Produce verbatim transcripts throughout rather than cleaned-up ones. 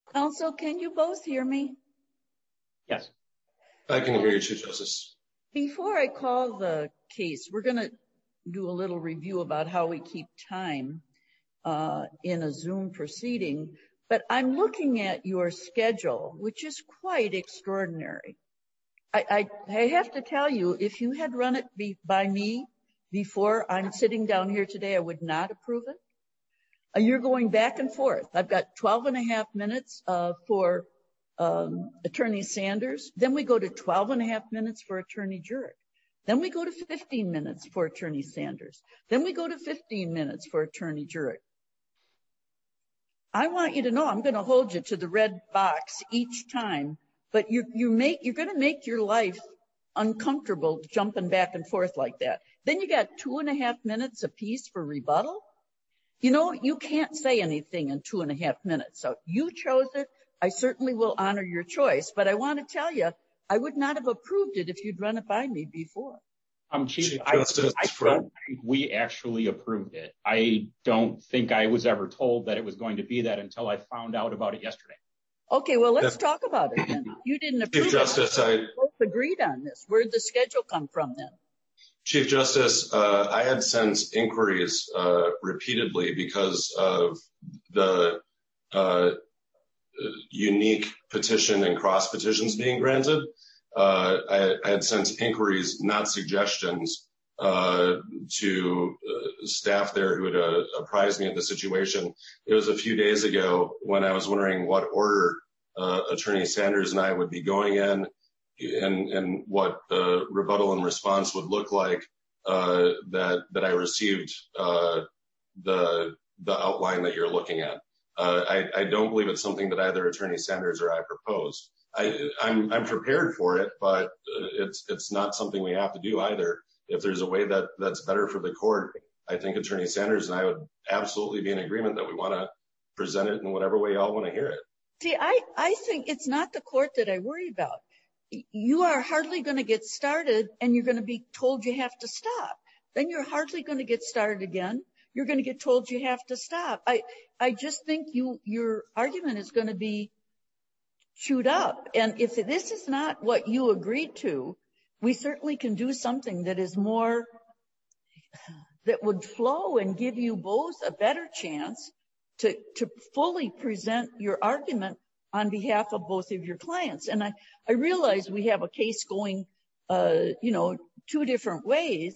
Counsel, can you both hear me? Yes. I can hear you, Chief Justice. Before I call the case, we're going to do a little review about how we keep time uh, in a Zoom proceeding. But I'm looking at your schedule, which is quite extraordinary. I, I, I have to tell you, if you had run it be, by me before I'm sitting down here today, I would not approve it. Uh, you're going back and forth. I've got twelve and a half minutes uh, for um, Attorney Sanders. Then we go to twelve and a half minutes for Attorney Jurek. Then we go to fifteen minutes for Attorney Sanders. Then we go to fifteen minutes for Attorney Jurek. I want you to know I'm going to hold you to the red box each time, but you you make you're going to make your life uncomfortable jumping back and forth like that. Then you got two and a half minutes apiece for rebuttal. You know, you can't say anything in two and a half minutes. So you chose it. I certainly will honor your choice, but I want to tell you, I would not have approved it if you'd run it by me before. Um, Chief, I, I don't think we actually approved it. I don't think I was ever told that it was going to be that until I found out about it yesterday. Okay, well, let's yeah. talk about it then. You didn't approve Chief Justice, it. I both agreed on this. Where did the schedule come from then? Chief Justice, uh, I had sent inquiries uh, repeatedly because of the uh, unique petition and cross petitions being granted. Uh, I, I had sent inquiries, not suggestions, uh, to uh, staff there who had uh, apprised me of the situation. It was a few days ago when I was wondering what order uh, Attorney Sanders and I would be going in and, and what the rebuttal and response would look like, uh, that, that I received uh, the, the outline that you're looking at. Uh, I, I don't believe it's something that either Attorney Sanders or I proposed. I, I'm, I'm prepared for it, but it's it's not something we have to do either. If there's a way that that's better for the court, I think Attorney Sanders and I would absolutely be in agreement that we want to present it in whatever way y'all want to hear it. See, I, I think it's not the court that I worry about. You are hardly going to get started and you're going to be told you have to stop. Then you're hardly going to get started again. You're going to get told you have to stop. I, I just think you, your argument is going to be chewed up. And if this is not what you agreed to, we certainly can do something that is more, that would flow and give you both a better chance to, to fully present your argument on behalf of both of your clients. And I, I realize we have a case going, uh, you know, two different ways.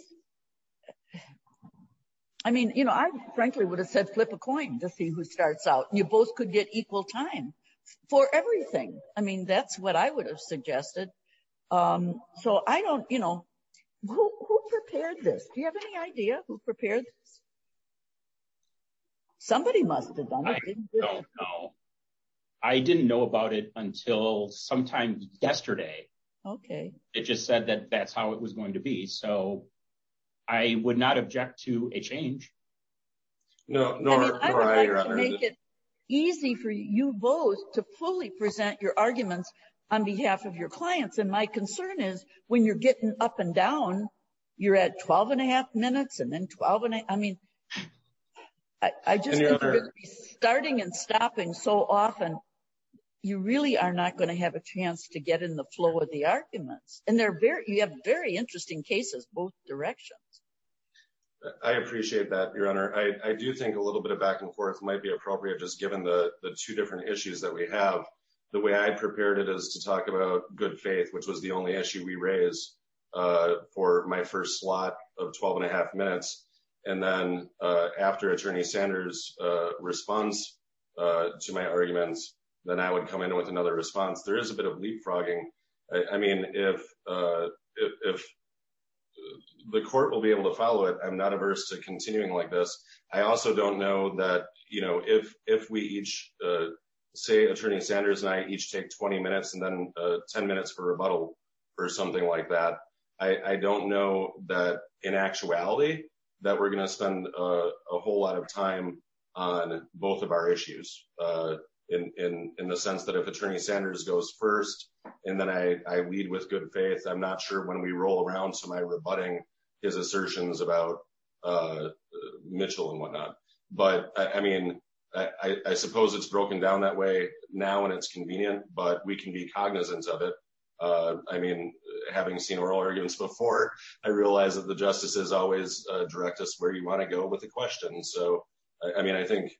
I mean, you know, I frankly would have said flip a coin to see who starts out. You both could get equal time for everything. I mean, that's what I would have suggested. Um, so I don't, you know, who, who prepared this? Do you have any idea who prepared this? Somebody must have done it. I didn't don't it? know. I didn't know about it until sometime yesterday. Okay. It just said that that's how it was going to be. So I would not object to a change. No, nor, I mean, I nor would I, like Your to Honor. make it easy for you both to fully present your arguments on behalf of your clients. And my concern is when you're getting up and down, you're at twelve and a half minutes and then twelve and a, I mean, I, I just think you're going to be starting and stopping so often. You really are not going to have a chance to get in the flow of the arguments. And they're very, you have very interesting cases, both directions. I appreciate that, Your Honor. I, I do think a little bit of back and forth might be appropriate, just given the, the two different issues that we have. The way I prepared it is to talk about good faith, which was the only issue we raised uh, for my first slot of twelve and a half minutes. And then uh, after Attorney Sanders uh, responds uh, to my arguments, then I would come in with another response. There is a bit of leapfrogging. I, I mean, if, uh, if, if the court will be able to follow it, I'm not averse to continuing like this. I also don't know that, you know, if, if we each, uh, say Attorney Sanders and I each take twenty minutes and then uh, ten minutes for rebuttal or something like that, I, I don't know that in actuality that we're going to spend a, a whole lot of time on both of our issues. Uh, In, in, in the sense that if Attorney Sanders goes first and then I, I lead with good faith, I'm not sure when we roll around to my rebutting his assertions about uh, Mitchell and whatnot. But I, I mean, I, I suppose it's broken down that way now and it's convenient, but we can be cognizant of it. Uh, I mean, having seen oral arguments before, I realize that the justices always uh, direct us where you want to go with the question. So, I, I mean, I think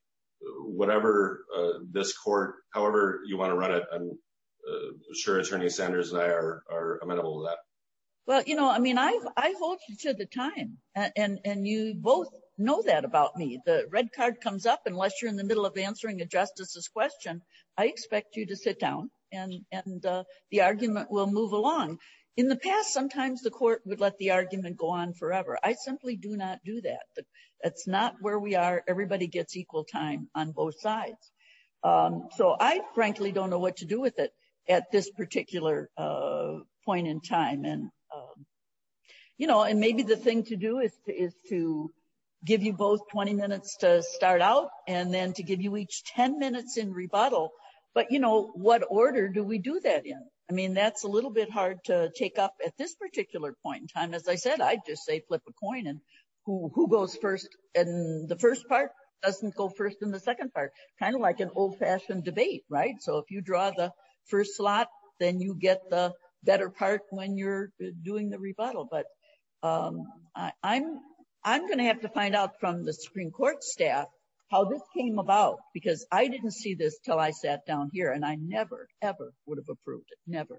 whatever uh, this court, however you want to run it, I'm uh, sure Attorney Sanders and I are, are amenable to that. Well, you know, I mean, I I hold you to the time, and, and and you both know that about me. The red card comes up unless you're in the middle of answering a justice's question. I expect you to sit down, and and uh, the argument will move along. In the past, sometimes the court would let the argument go on forever. I simply do not do that. That's not where we are. Everybody gets equal time on both sides. Um, so I frankly don't know what to do with it at this particular uh, point in time. And Um, you know, and maybe the thing to do is to, is to give you both twenty minutes to start out and then to give you each ten minutes in rebuttal. But, you know, what order do we do that in? I mean, that's a little bit hard to take up at this particular point in time. As I said, I'd just say flip a coin and who, who goes first in the first part doesn't go first in the second part. Kind of like an old-fashioned debate, right? So if you draw the first slot, then you get the better part when you're doing the rebuttal. But um, I, I'm I'm going to have to find out from the Supreme Court staff how this came about, because I didn't see this till I sat down here, and I never, ever would have approved it. Never.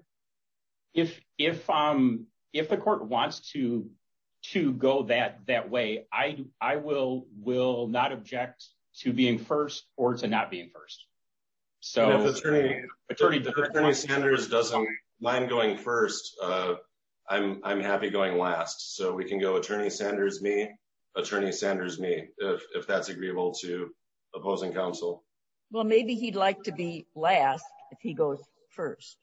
If if um if the court wants to to go that that way, I I will will not object to being first or to not being first. So and if Attorney, Attorney, if Attorney Sanders doesn't mind going first, uh, I'm I'm happy going last. So we can go Attorney Sanders, me, Attorney Sanders, me, if if that's agreeable to opposing counsel. Well, maybe he'd like to be last if he goes first.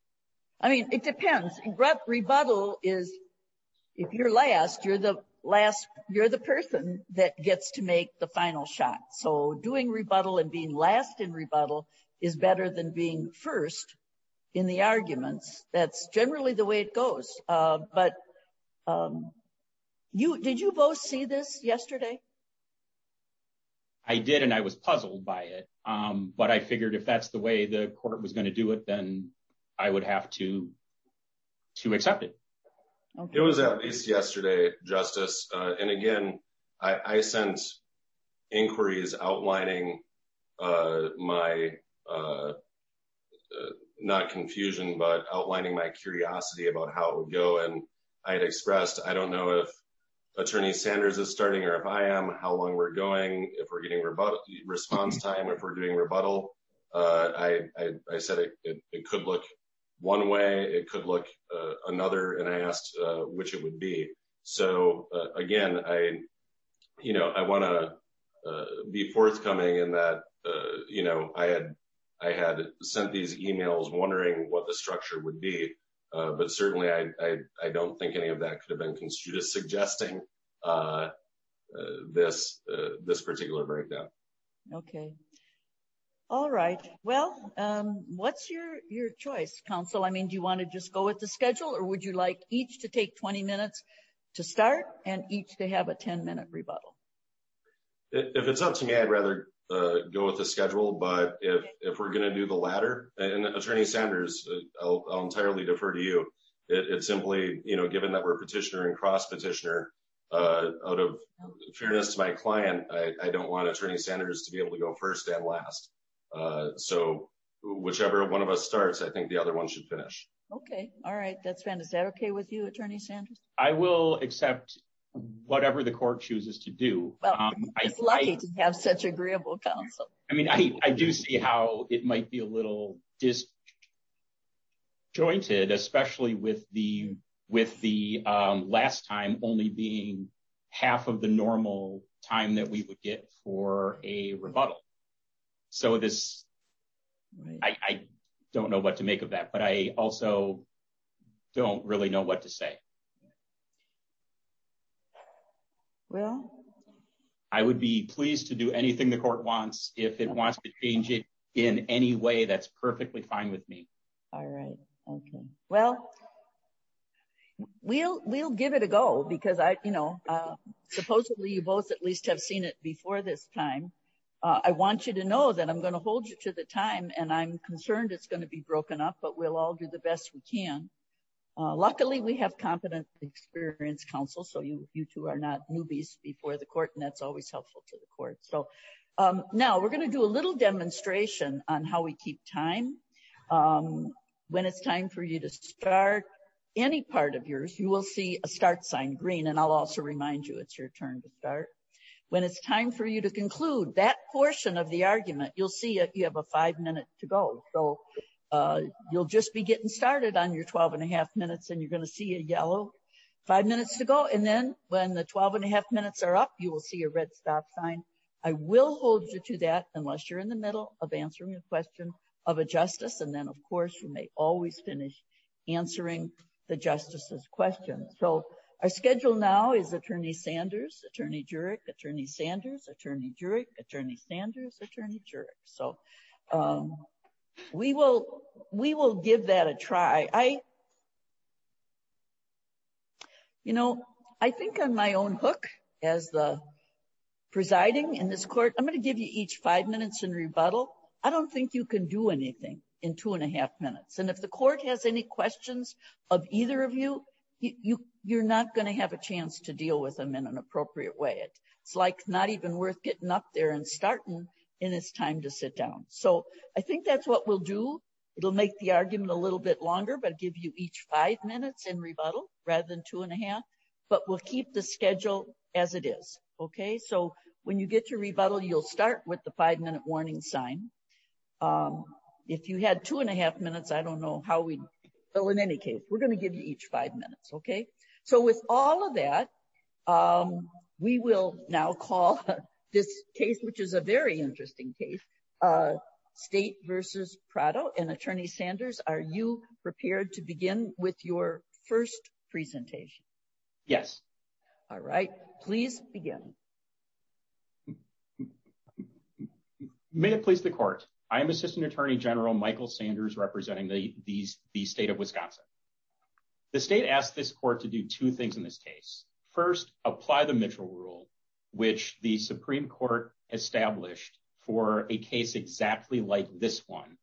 I mean, it depends. Re- rebuttal is, if you're last, you're the last, you're the person that gets to make the final shot. So doing rebuttal and being last in rebuttal is better than being first in the arguments. That's generally the way it goes. Uh, but um, you did you both see this yesterday? I did, and I was puzzled by it. Um, but I figured if that's the way the court was going to do it, then I would have to to accept it. Okay. It was at least yesterday, Justice. Uh, and again, I, I sent inquiries outlining uh, my uh, uh, not confusion, but outlining my curiosity about how it would go. And I had expressed, I don't know if Attorney Sanders is starting or if I am, how long we're going, if we're getting rebuttal, response time, if we're doing rebuttal. Uh, I, I, I said it, it, it could look one way, it could look uh, another, and I asked uh, which it would be. So uh, again, I, you know, I want to uh, be forthcoming in that, uh, you know, I had I had sent these emails wondering what the structure would be, uh, but certainly I, I I don't think any of that could have been construed as suggesting uh, uh, this uh, this particular breakdown. Okay. All right. Well, um, what's your, your choice, counsel? I mean, do you want to just go with the schedule, or would you like each to take twenty minutes to start and each to have a ten minute rebuttal? If it's up to me, I'd rather uh, go with the schedule. But if, if we're going to do the latter, and Attorney Sanders, I'll, I'll entirely defer to you. It, it's simply, you know, given that we're petitioner and cross petitioner, uh, out of fairness to my client, I, I don't want Attorney Sanders to be able to go first and last. Uh, so whichever one of us starts, I think the other one should finish. Okay. All right. That's fine. Is that okay with you, Attorney Sanders? I will accept whatever the court chooses to do. Well, um, it's I, lucky I, to have such agreeable counsel. I mean, I, I do see how it might be a little disjointed, especially with the with the um, last time only being half of the normal time that we would get for a rebuttal. So this, right. I, I don't know what to make of that, but I also don't really know what to say. Well, I would be pleased to do anything the court wants. If it okay. wants to change it in any way, that's perfectly fine with me. All right. Okay. Well, we'll we'll give it a go because I, you know, uh, supposedly you both at least have seen it before this time. Uh, I want you to know that I'm going to hold you to the time, and I'm concerned it's going to be broken up, but we'll all do the best we can. Uh, luckily, we have competent, experienced counsel, so you, you two are not newbies before the court, and that's always helpful to the court. So um, now we're going to do a little demonstration on how we keep time. Um, when it's time for you to start any part of yours, you will see a start sign, green, and I'll also remind you it's your turn to start. When it's time for you to conclude that portion of the argument, you'll see it, you have a five minute to go. So uh, you'll just be getting started on your twelve and a half minutes, and you're going to see a yellow five minutes to go. And then when the twelve and a half minutes are up, you will see a red stop sign. I will hold you to that unless you're in the middle of answering a question of a justice. And then, of course, you may always finish answering the justice's question. So our schedule now is Attorney Sanders, Attorney Jurek, Attorney Sanders, Attorney Jurek, Attorney Sanders, Attorney Jurek. So um, we will we will give that a try. I, you know, I think on my own hook as the presiding in this court, I'm going to give you each five minutes in rebuttal. I don't think you can do anything in two and a half minutes. And if the court has any questions of either of you, you, you you're not going to have a chance to deal with them in an appropriate way. It's like not even worth getting up there and starting, and it's time to sit down. So I think that's what we'll do. It'll make the argument a little bit longer, but give you each five minutes in rebuttal rather than two and a half. But we'll keep the schedule as it is. Okay, so when you get to rebuttal, you'll start with the five minute warning sign. Um, if you had two and a half minutes, I don't know how we'd, well, in any case, we're going to give you each five minutes, okay? So with all of that, um, we will now call this case, which is a very interesting case, uh, State versus Prado. And Attorney Sanders, are you prepared to begin with your first presentation? Yes. All right, please begin. May it please the court. I am Assistant Attorney General Michael Sanders, representing the, the, the state of Wisconsin. The state asked this court to do two things in this case. First, apply the Mitchell rule, which the Supreme Court established for a case exactly like this one.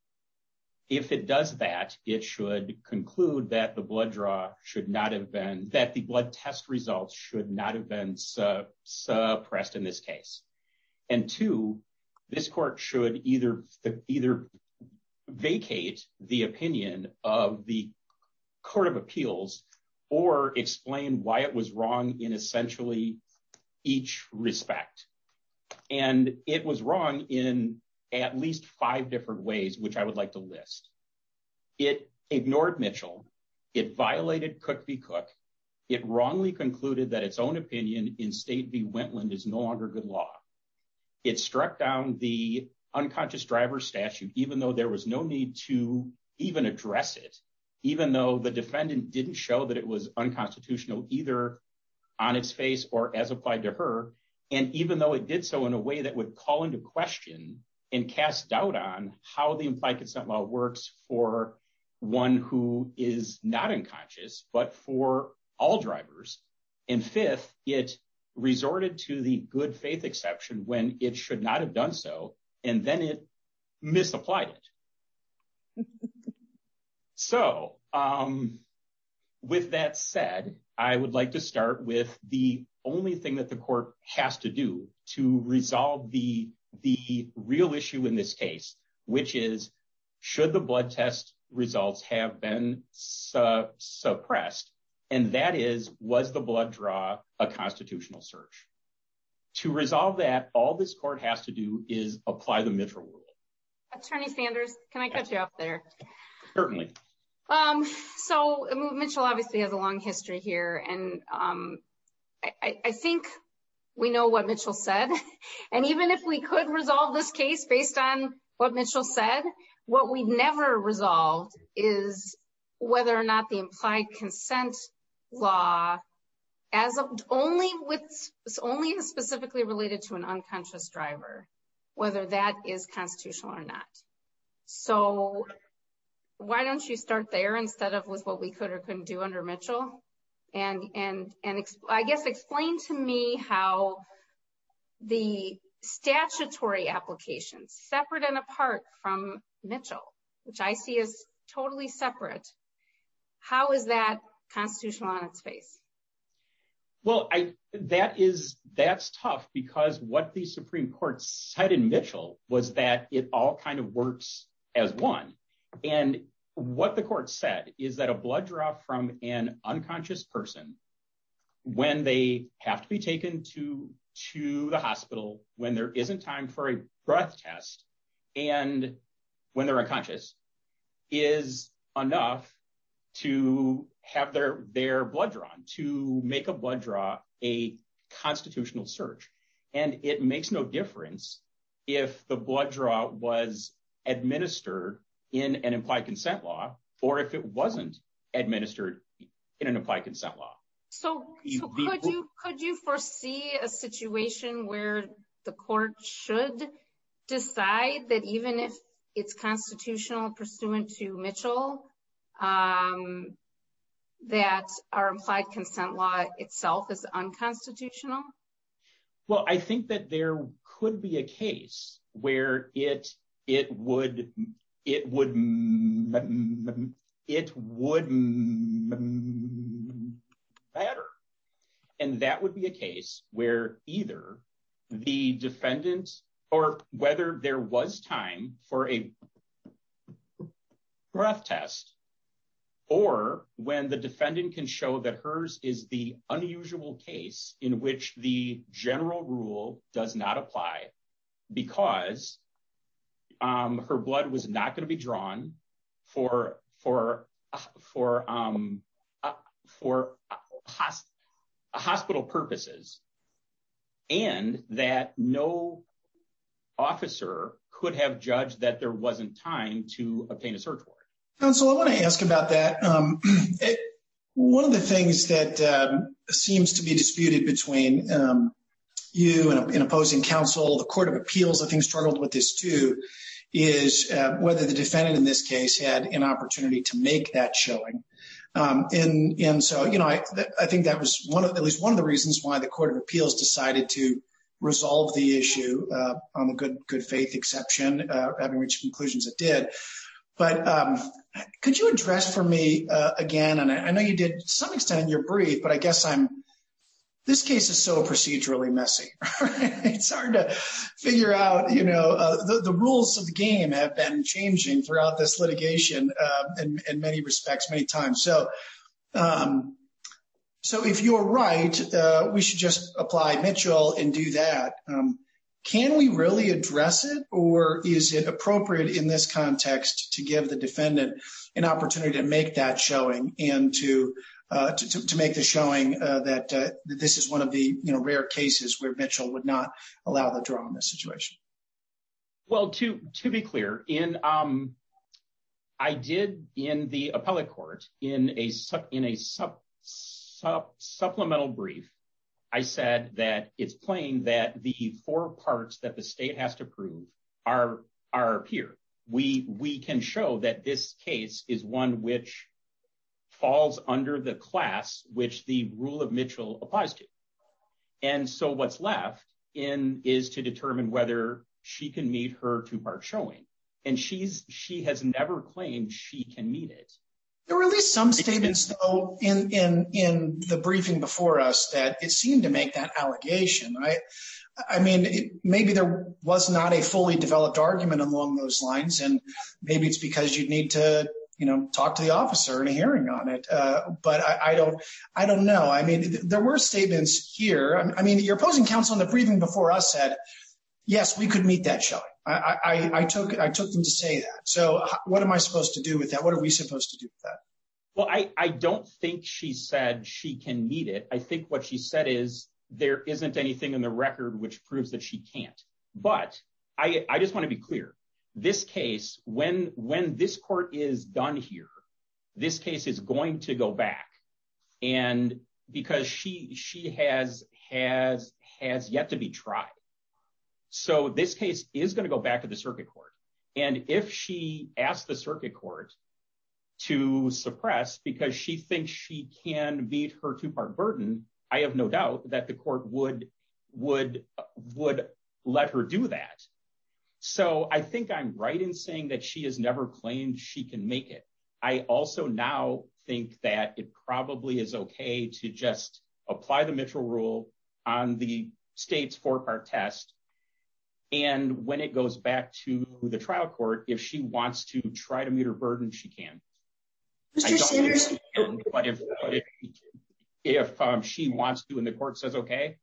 If it does that, it should conclude that the blood draw should not have been, that the blood test results should not have been su- suppressed in this case. And two, this court should either, either vacate the opinion of the Court of Appeals or explain why it was wrong in essentially each respect. And it was wrong in at least five different ways, which I would like to list. It ignored Mitchell. It violated Cook v. Cook. It wrongly concluded that its own opinion in State v. Wentland is no longer good law. It struck down the unconscious driver statute, even though there was no need to even address it, even though the defendant didn't show that it was unconstitutional either on its face or as applied to her, and even though it did so in a way that would call into question and cast doubt on how the implied consent law works for one who is not unconscious, but for all drivers. And fifth, it resorted to the good faith exception when it should not have done so, and then it misapplied it. So, um, with that said, I would like to start with the only thing that the court has to do to resolve the, the real issue in this case, which is, should the blood test results have been su- suppressed? And that is, was the blood draw a constitutional search? To resolve that, all this court has to do is apply the Mitchell rule. Attorney Sanders, can I cut you off there? Certainly. Um, so Mitchell obviously has a long history here, and um, I, I think we know what Mitchell said. And even if we could resolve this case based on what Mitchell said, what we never resolved is whether or not the implied consent law, as of only with only is specifically related to an unconscious driver, whether that is constitutional or not. So why don't you start there instead of with what we could or couldn't do under Mitchell? And and and exp- I guess explain to me how the statutory applications, separate and apart from Mitchell, which I see as totally separate, how is that constitutional on its face? Well, I that is that's tough because what the Supreme Court said in Mitchell was that it all kind of works as one. And what the court said is that a blood draw from an unconscious person, when they have to be taken to to the hospital, when there isn't time for a breath test, and when they're unconscious, is enough to have their, their blood drawn, to make a blood draw a constitutional search. And it makes no difference if the blood draw was administered in an implied consent law or if it wasn't administered in an implied consent law. So, so could you could you foresee a situation where the court should decide that even if it's constitutional pursuant to Mitchell, um, that our implied consent law itself is unconstitutional? Well, I think that there could be a case where it it would it would it would matter, and that would be a case where either the defendant or whether there was time for a breath test, or when the defendant can show that hers is the unusual case in which the general rule does not apply because um, her blood was not going to be drawn for for for um, uh, for hosp- hospital purposes, and that no officer could have judged that there wasn't time to obtain a search warrant. Counsel, I want to ask about that. Um, it, one of the things that um, seems to be disputed between um, you and, and opposing counsel, the Court of Appeals, I think, struggled with this too, is uh, whether the defendant in this case had an opportunity to make that showing. Um, and, and so, you know, I, I think that was one of, at least one of the reasons why the Court of Appeals decided to resolve the issue uh, on the good good faith exception, uh, having reached conclusions it did. But um, could you address for me uh, again, and I, I know you did to some extent in your brief, but I guess I'm, this case is so procedurally messy. It's hard to figure out, you know, uh, the, the rules of the game have been changing throughout this litigation uh, in, in many respects, many times. So, um, so if you're right, uh, we should just apply Mitchell and do that. Um, Can we really address it, or is it appropriate in this context to give the defendant an opportunity to make that showing and to uh, to, to, to make the showing uh, that, uh, that this is one of the you know rare cases where Mitchell would not allow the draw in this situation? Well, to to be clear, in um, I did in the appellate court in a in a sub, sub, supplemental brief. I said that it's plain that the four parts that the state has to prove are are here. We we can show that this case is one which falls under the class which the rule of Mitchell applies to. And so what's left in is to determine whether she can meet her two-part showing. And she's she has never claimed she can meet it. There were at least some statements, though, in, in, in the briefing before us that it seemed to make that allegation, right? I mean, it, maybe there was not a fully developed argument along those lines, and maybe it's because you'd need to, you know, talk to the officer in a hearing on it. Uh, but I, I don't, I don't know. I mean, th- there were statements here. I, I mean, your opposing counsel in the briefing before us said, yes, we could meet that showing. I, I, I took I took them to say that. So what am I supposed to do with that? What are we supposed to do with that? Well, I, I don't think she said she can meet it. I think what she said is there isn't anything in the record which proves that she can't. But I, I just want to be clear. This case, when when this court is done here, this case is going to go back. And because she she has has has yet to be tried. So this case is going to go back to the circuit court. And if she asks the circuit court to suppress because she thinks she can meet her two-part burden, I have no doubt that the court would would would let her do that. So I think I'm right in saying that she has never claimed she can make it. I also now think that it probably is okay to just apply the Mitchell rule on the state's four-part test. And when it goes back to the trial court, if she wants to try to meet her burden, she can. Mister Sanders, she can, but if but if, if um, she wants to, and the court says okay,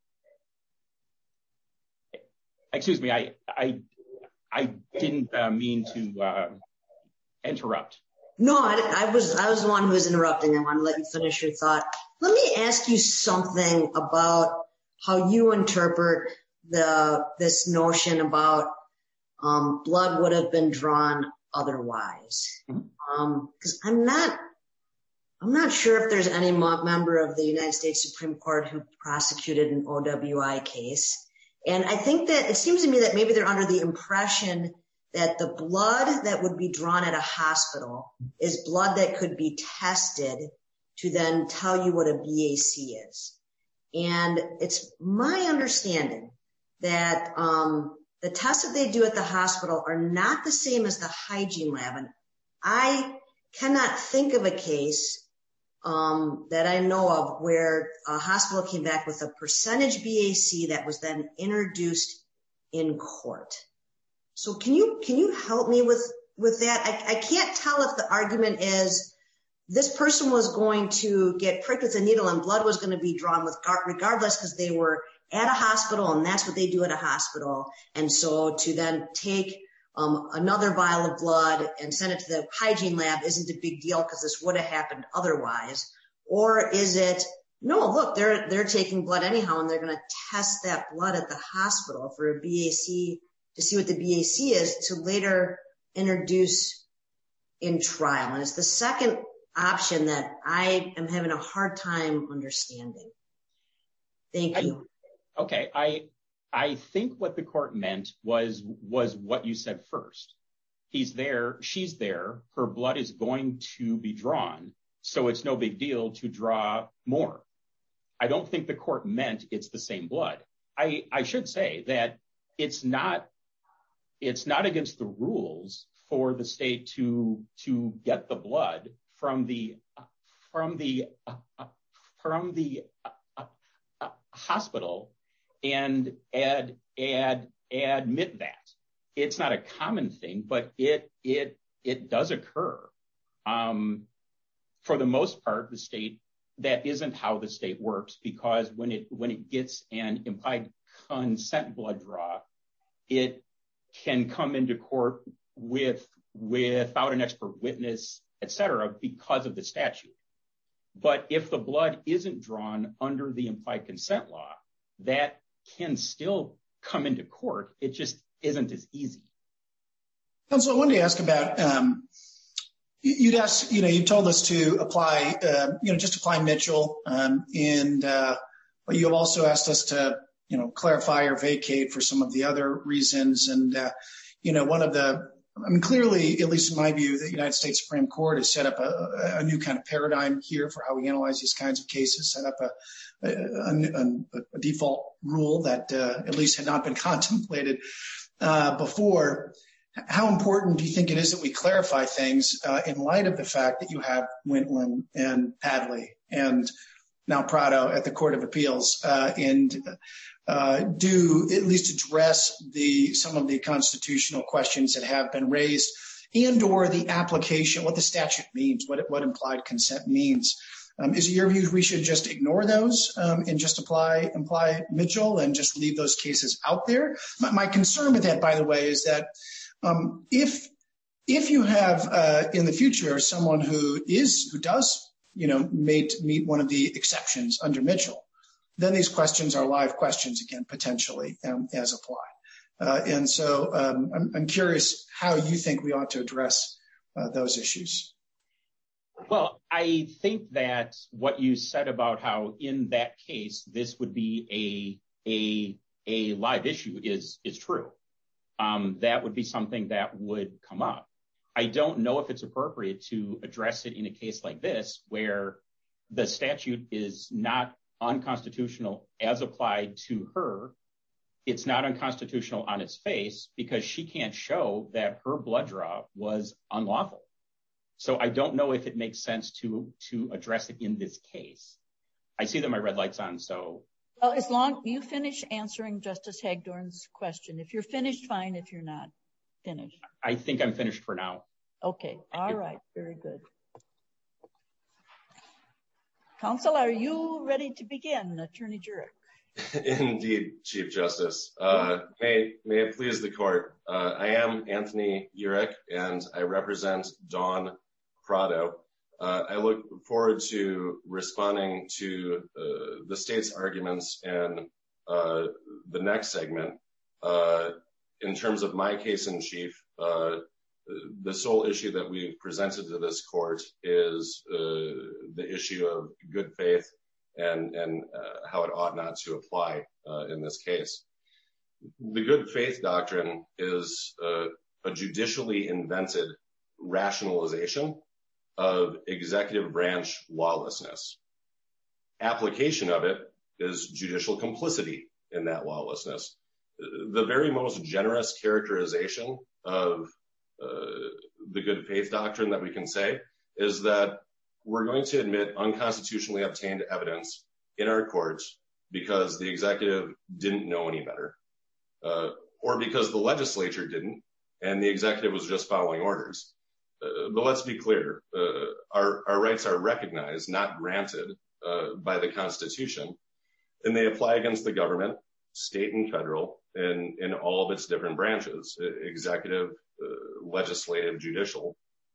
excuse me, I I I didn't uh, mean to uh, interrupt. No, I, I was I was the one who was interrupting. I want to let you finish your thought. Let me ask you something about how you interpret the this notion about um, blood would have been drawn otherwise. Mm-hmm. Um, because I'm not I'm not sure if there's any member of the United States Supreme Court who prosecuted an O W I case, and I think that it seems to me that maybe they're under the impression that the blood that would be drawn at a hospital is blood that could be tested to then tell you what a B A C is. And it's my understanding that um, the tests that they do at the hospital are not the same as the hygiene lab. And I cannot think of a case um, that I know of where a hospital came back with a percentage B A C that was then introduced in court. So can you can you help me with, with that? I, I can't tell if the argument is this person was going to get pricked with a needle and blood was going to be drawn with regardless because they were at a hospital and that's what they do at a hospital. And so to then take um, another vial of blood and send it to the hygiene lab isn't a big deal because this would have happened otherwise. Or is it, no, look, they're they're taking blood anyhow and they're going to test that blood at the hospital for a B A C to see what the B A C is to later introduce in trial. And it's the second option that I am having a hard time understanding. Thank you. I, okay. I I think what the court meant was was what you said first. He's there, she's there, her blood is going to be drawn, so it's no big deal to draw more. I don't think the court meant it's the same blood. I, I should say that it's not it's not against the rules for the state to to get the blood from the from the uh, from the uh, uh, hospital and add add admit that. It's not a common thing, but it it it does occur. Um, for the most part, the state that isn't how the state works, because when it when it gets an implied consent blood draw, it can come into court with without an expert witness, et cetera, because of the statute. But if the blood isn't drawn under the implied consent law, that can still come into court. It just isn't as easy. Counsel, I wanted to ask about, um, you'd asked, you know, you told us to apply, uh, you know, just apply Mitchell, um, and uh, but you have also asked us to, you know, clarify or vacate for some of the other reasons. And, uh, you know, one of the, I mean, clearly, at least in my view, the United States Supreme Court has set up a, a new kind of paradigm here for how we analyze these kinds of cases, set up a, a, a, a default rule that uh, at least had not been contemplated uh, before. How important do you think it is that we clarify things uh, in light of the fact that you have Wintland and Padley and now Prado at the Court of Appeals uh, and uh, do at least address the some of the constitutional questions that have been raised and or the application, what the statute means, what what implied consent means? Um, is it your view we should just ignore those um, and just apply apply Mitchell and just leave those cases out there? My, my concern with that, by the way, is that um, if if you have uh, in the future someone who is who does you know, made meet one of the exceptions under Mitchell, then these questions are live questions again, potentially, um, as applied. Uh, and so um, I'm, I'm curious how you think we ought to address uh, those issues. Well, I think that what you said about how in that case this would be a a a live issue is is true. Um, that would be something that would come up. I don't know if it's appropriate to address it in a case like this, where the statute is not unconstitutional as applied to her, it's not unconstitutional on its face because she can't show that her blood draw was unlawful. So I don't know if it makes sense to to address it in this case. I see that my red light's on, so. Well, as long you finish answering Justice Hagdorn's question. If you're finished, fine. If you're not, finished. I think I'm finished for now. Okay. All right. Very good. Counsel, are you ready to begin, Attorney Jurek? Indeed, Chief Justice. Uh, may, may it please the court. Uh, I am Anthony Jurek, and I represent Dawn Prado. Uh, I look forward to responding to uh, the state's arguments in uh, the next segment. Uh, in terms of my case in chief, uh, the sole issue that we've presented to this court is uh, the issue of good faith and, and uh, how it ought not to apply uh, in this case. The good faith doctrine is uh, a judicially invented rationalization of executive branch lawlessness. Application of it is judicial complicity in that lawlessness. The very most generous characterization of uh, the good faith doctrine that we can say is that we're going to admit unconstitutionally obtained evidence in our courts because the executive didn't know any better, uh, or because the legislature didn't, and the executive was just following orders. Uh, but let's be clear, uh, our, our rights are recognized, not granted uh, by the Constitution, and they apply against the government, state and federal, in, in all of its different branches, executive, uh, legislative, judicial.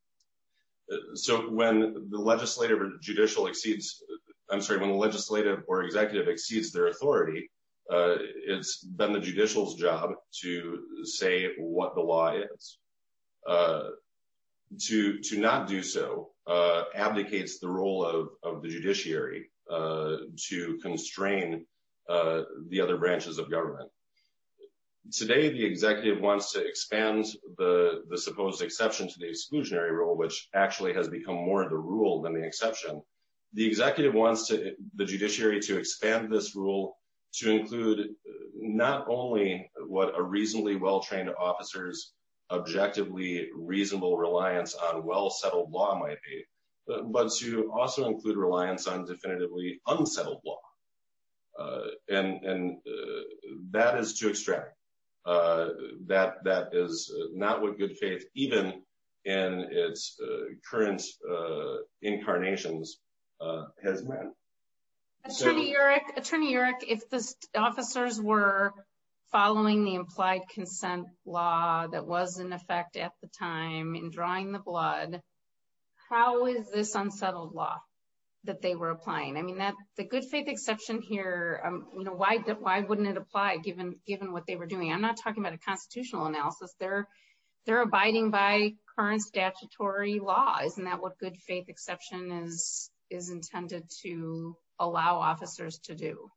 So when the legislative or judicial exceeds, I'm sorry, when the legislative or executive exceeds their authority, uh, it's been the judicial's job to say what the law is. Uh, to to not do so uh, abdicates the role of, of the judiciary uh, to constrain uh, the other branches of government. Today, the executive wants to expand the, the supposed exception to the exclusionary rule, which actually has become more the rule than the exception. The executive wants to, the judiciary to expand this rule to include not only what a reasonably well-trained officer's objectively reasonable reliance on well-settled law might be, but to also include reliance on definitively unsettled law. Uh, and and uh, that is to extract. Uh, that that is not what good faith, even in its uh, current uh, incarnations, uh, has meant. Attorney so, Jurek, Attorney Jurek, if the officers were following the implied consent law that was in effect at the time in drawing the blood, how is this unsettled law that they were applying? I mean, that the good faith exception here, um, you know, why why wouldn't it apply given given what they were doing? I'm not talking about a constitutional analysis. They're they're abiding by current statutory law. Isn't that what good faith exception is is intended to allow officers to do?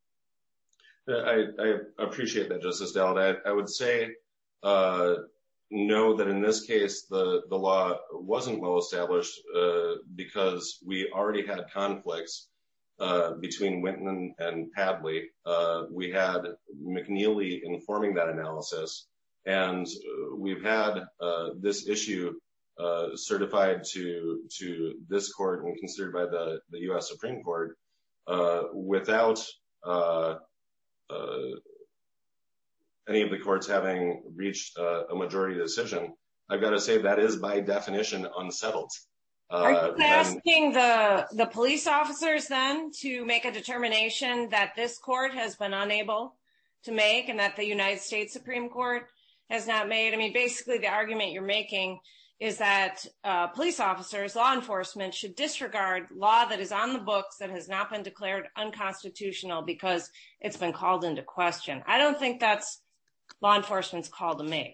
I, I appreciate that, Justice Dowd. I, I would say uh, no, that in this case, the, the law wasn't well established uh, because we already had conflicts uh, between Winton and Padley. Uh, we had McNeely informing that analysis, and we've had uh, this issue uh, certified to to this court and considered by the, the U S Supreme Court uh, without uh, uh, any of the courts having reached uh, a majority decision. I've got to say that is by definition unsettled. Uh, Are you asking the, the police officers then to make a determination that this court has been unable to make and that the United States Supreme Court has not made? I mean, basically the argument you're making is that uh, police officers, law enforcement, should disregard law that is on the books that has not been declared unconstitutional because it's been called into question. I don't think that's law enforcement's call to make.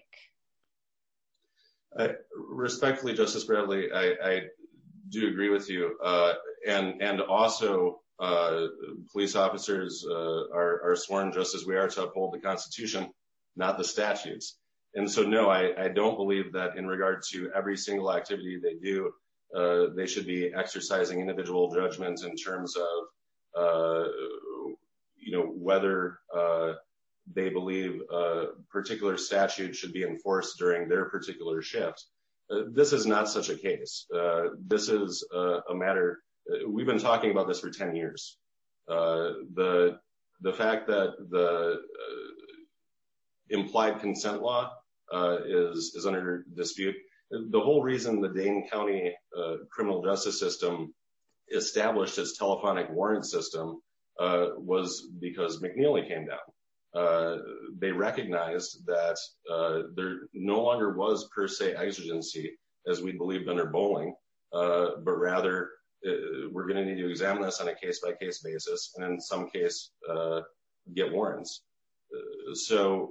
Uh, respectfully, Justice Bradley, I, I do agree with you. Uh, and, and also, uh, police officers uh, are, are sworn just as we are to uphold the Constitution, not the statutes. And so, no, I, I don't believe that in regard to every single activity they do, uh, they should be exercising individual judgments in terms of, uh, you know, whether uh, they believe a particular statute should be enforced during their particular shift. Uh, this is not such a case. Uh, this is a, a matter, uh, we've been talking about this for ten years. Uh, the, the fact that the uh, implied consent law uh, is, is under dispute. The whole reason the Dane County uh, criminal justice system established its telephonic warrant system uh, was because McNeely came down. Uh, they recognized that uh, there no longer was per se exigency as we believed under Bowling, uh, but rather uh, we're going to need to examine this on a case-by-case basis, and in some case uh, get warrants. Uh, so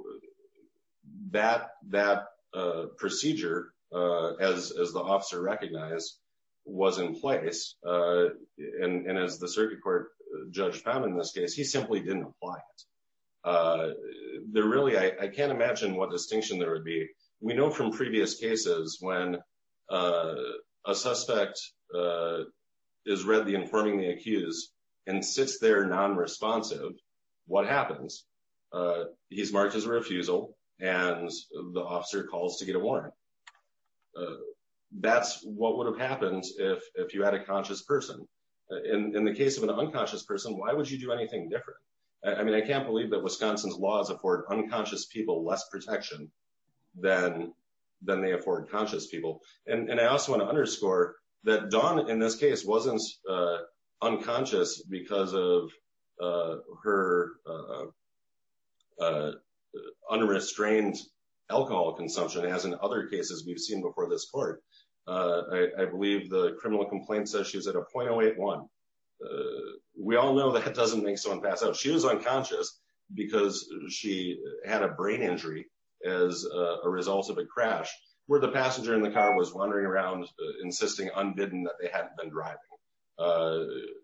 that that uh, procedure, uh, as as the officer recognized, was in place, uh, and, and as the circuit court judge found in this case, he simply didn't apply it. Uh, there really, I, I can't imagine what distinction there would be. We know from previous cases when uh, a suspect uh, is read the informing the accused and sits there non-responsive, what happens? Uh, he's marked as a refusal, and the officer calls to get a warrant. Uh, that's what would have happened if, if you had a conscious person. In, in the case of an unconscious person, why would you do anything different? I mean, I can't believe that Wisconsin's laws afford unconscious people less protection than than they afford conscious people. And, and I also want to underscore that Dawn, in this case, wasn't uh, unconscious because of uh, her uh, uh, unrestrained alcohol consumption, as in other cases we've seen before this court. Uh, I, I believe the criminal complaint says she was at a point oh eight one. Uh, we all know that doesn't make someone pass out. She was unconscious because she had a brain injury as a, a result of a crash where the passenger in the car was wandering around uh, insisting unbidden that they hadn't been driving, uh,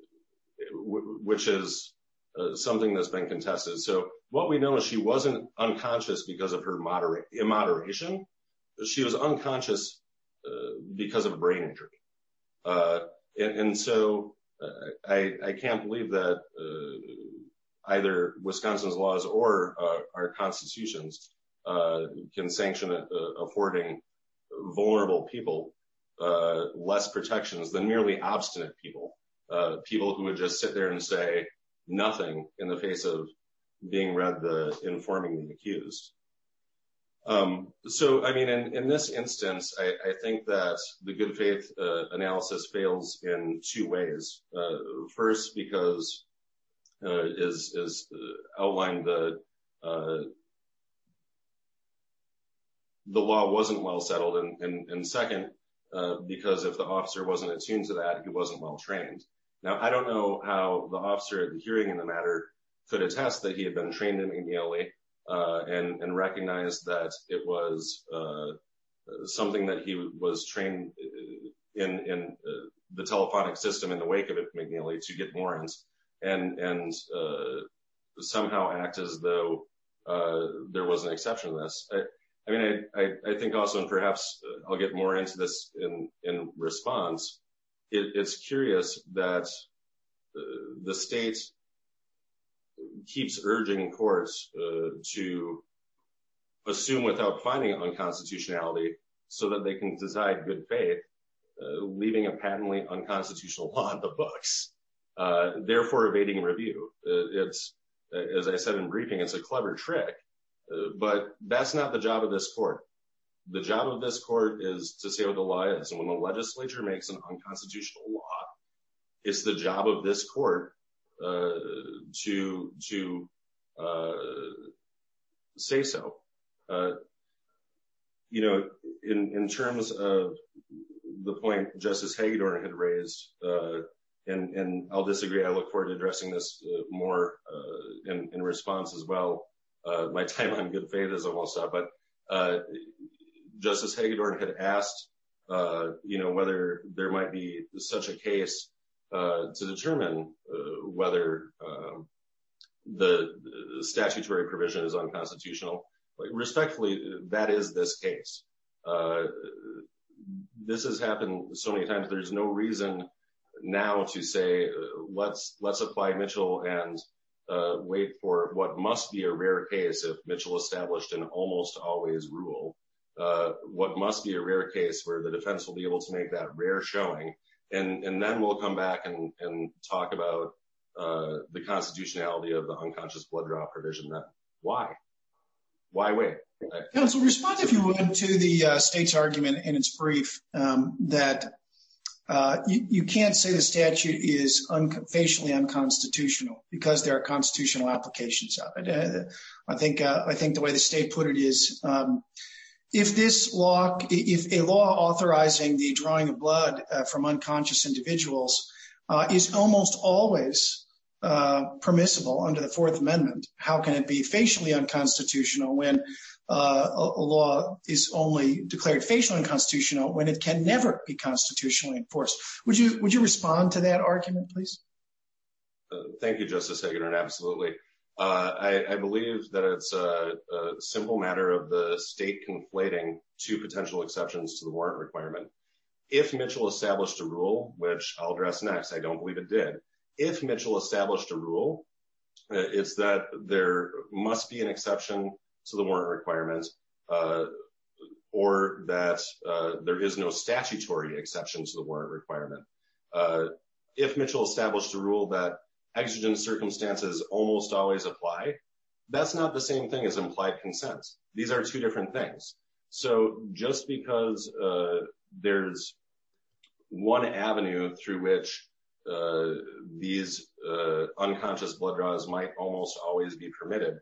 w- which is uh, something that's been contested. So what we know is she wasn't unconscious because of her modera- immoderation. She was unconscious uh, because of a brain injury. Uh, and, and so Uh, I, I can't believe that uh, either Wisconsin's laws or uh, our constitutions uh, can sanction uh, affording vulnerable people uh, less protections than merely obstinate people, uh, people who would just sit there and say nothing in the face of being read the informing the accused. Um, so, I mean, in, in this instance, I, I think that the good faith uh, analysis fails in two ways. Uh, first, because uh, is is uh, outlined the uh, the law wasn't well settled, and and, and second, uh, because if the officer wasn't attuned to that, he wasn't well trained. Now, I don't know how the officer at the hearing in the matter could attest that he had been trained in McNeely. Uh, and, and recognized that it was uh, something that he was trained in in uh, the telephonic system in the wake of it, McNeely, to get warrants, and and uh, somehow act as though uh, there was an exception to this. I, I mean, I, I, I think also, and perhaps I'll get more into this in in response. It, it's curious that uh, the state keeps urging courts uh, to assume without finding unconstitutionality so that they can decide good faith, uh, leaving a patently unconstitutional law in the books, uh, therefore evading review. Uh, it's, as I said in briefing, it's a clever trick, uh, but that's not the job of this court. The job of this court is to say what the law is. And when the legislature makes an unconstitutional law, it's the job of this court Uh, to to uh, say so. Uh, you know, in, in terms of the point Justice Hagedorn had raised, uh, and, and I'll disagree. I look forward to addressing this uh, more uh, in, in response as well. Uh, my time on good faith is almost up, but uh, Justice Hagedorn had asked, uh, you know, whether there might be such a case Uh, to determine uh, whether uh, the, the statutory provision is unconstitutional. Like, respectfully, that is this case. Uh, this has happened so many times. There's no reason now to say uh, let's let's apply Mitchell and uh, wait for what must be a rare case if Mitchell established an almost always rule, uh, what must be a rare case where the defense will be able to make that rare showing. And, and then we'll come back and, and talk about uh, the constitutionality of the unconscious blood draw provision. That why? Why wait? Counsel, respond if you would to the uh, state's argument in its brief um, that uh, you, you can't say the statute is un- facially unconstitutional because there are constitutional applications of it. Uh, I think uh, I think the way the state put it is um, if this law, if a law authorizing the drawing of blood uh, from unconscious individuals uh, is almost always uh, permissible under the Fourth Amendment, how can it be facially unconstitutional when uh, a, a law is only declared facially unconstitutional when it can never be constitutionally enforced? Would you would you respond to that argument, please? Uh, thank you, Justice Hagedorn. Absolutely. Uh, I, I believe that it's a, a simple matter of the state conflating two potential exceptions to the warrant requirement. If Mitchell established a rule, which I'll address next, I don't believe it did. If Mitchell established a rule, uh, it's that there must be an exception to the warrant requirement, uh, or that uh, there is no statutory exception to the warrant requirement. Uh, if Mitchell established a rule that exigent circumstances almost always apply, that's not the same thing as implied consent. These are two different things. So just because uh, there's one avenue through which uh, these uh, unconscious blood draws might almost always be permitted,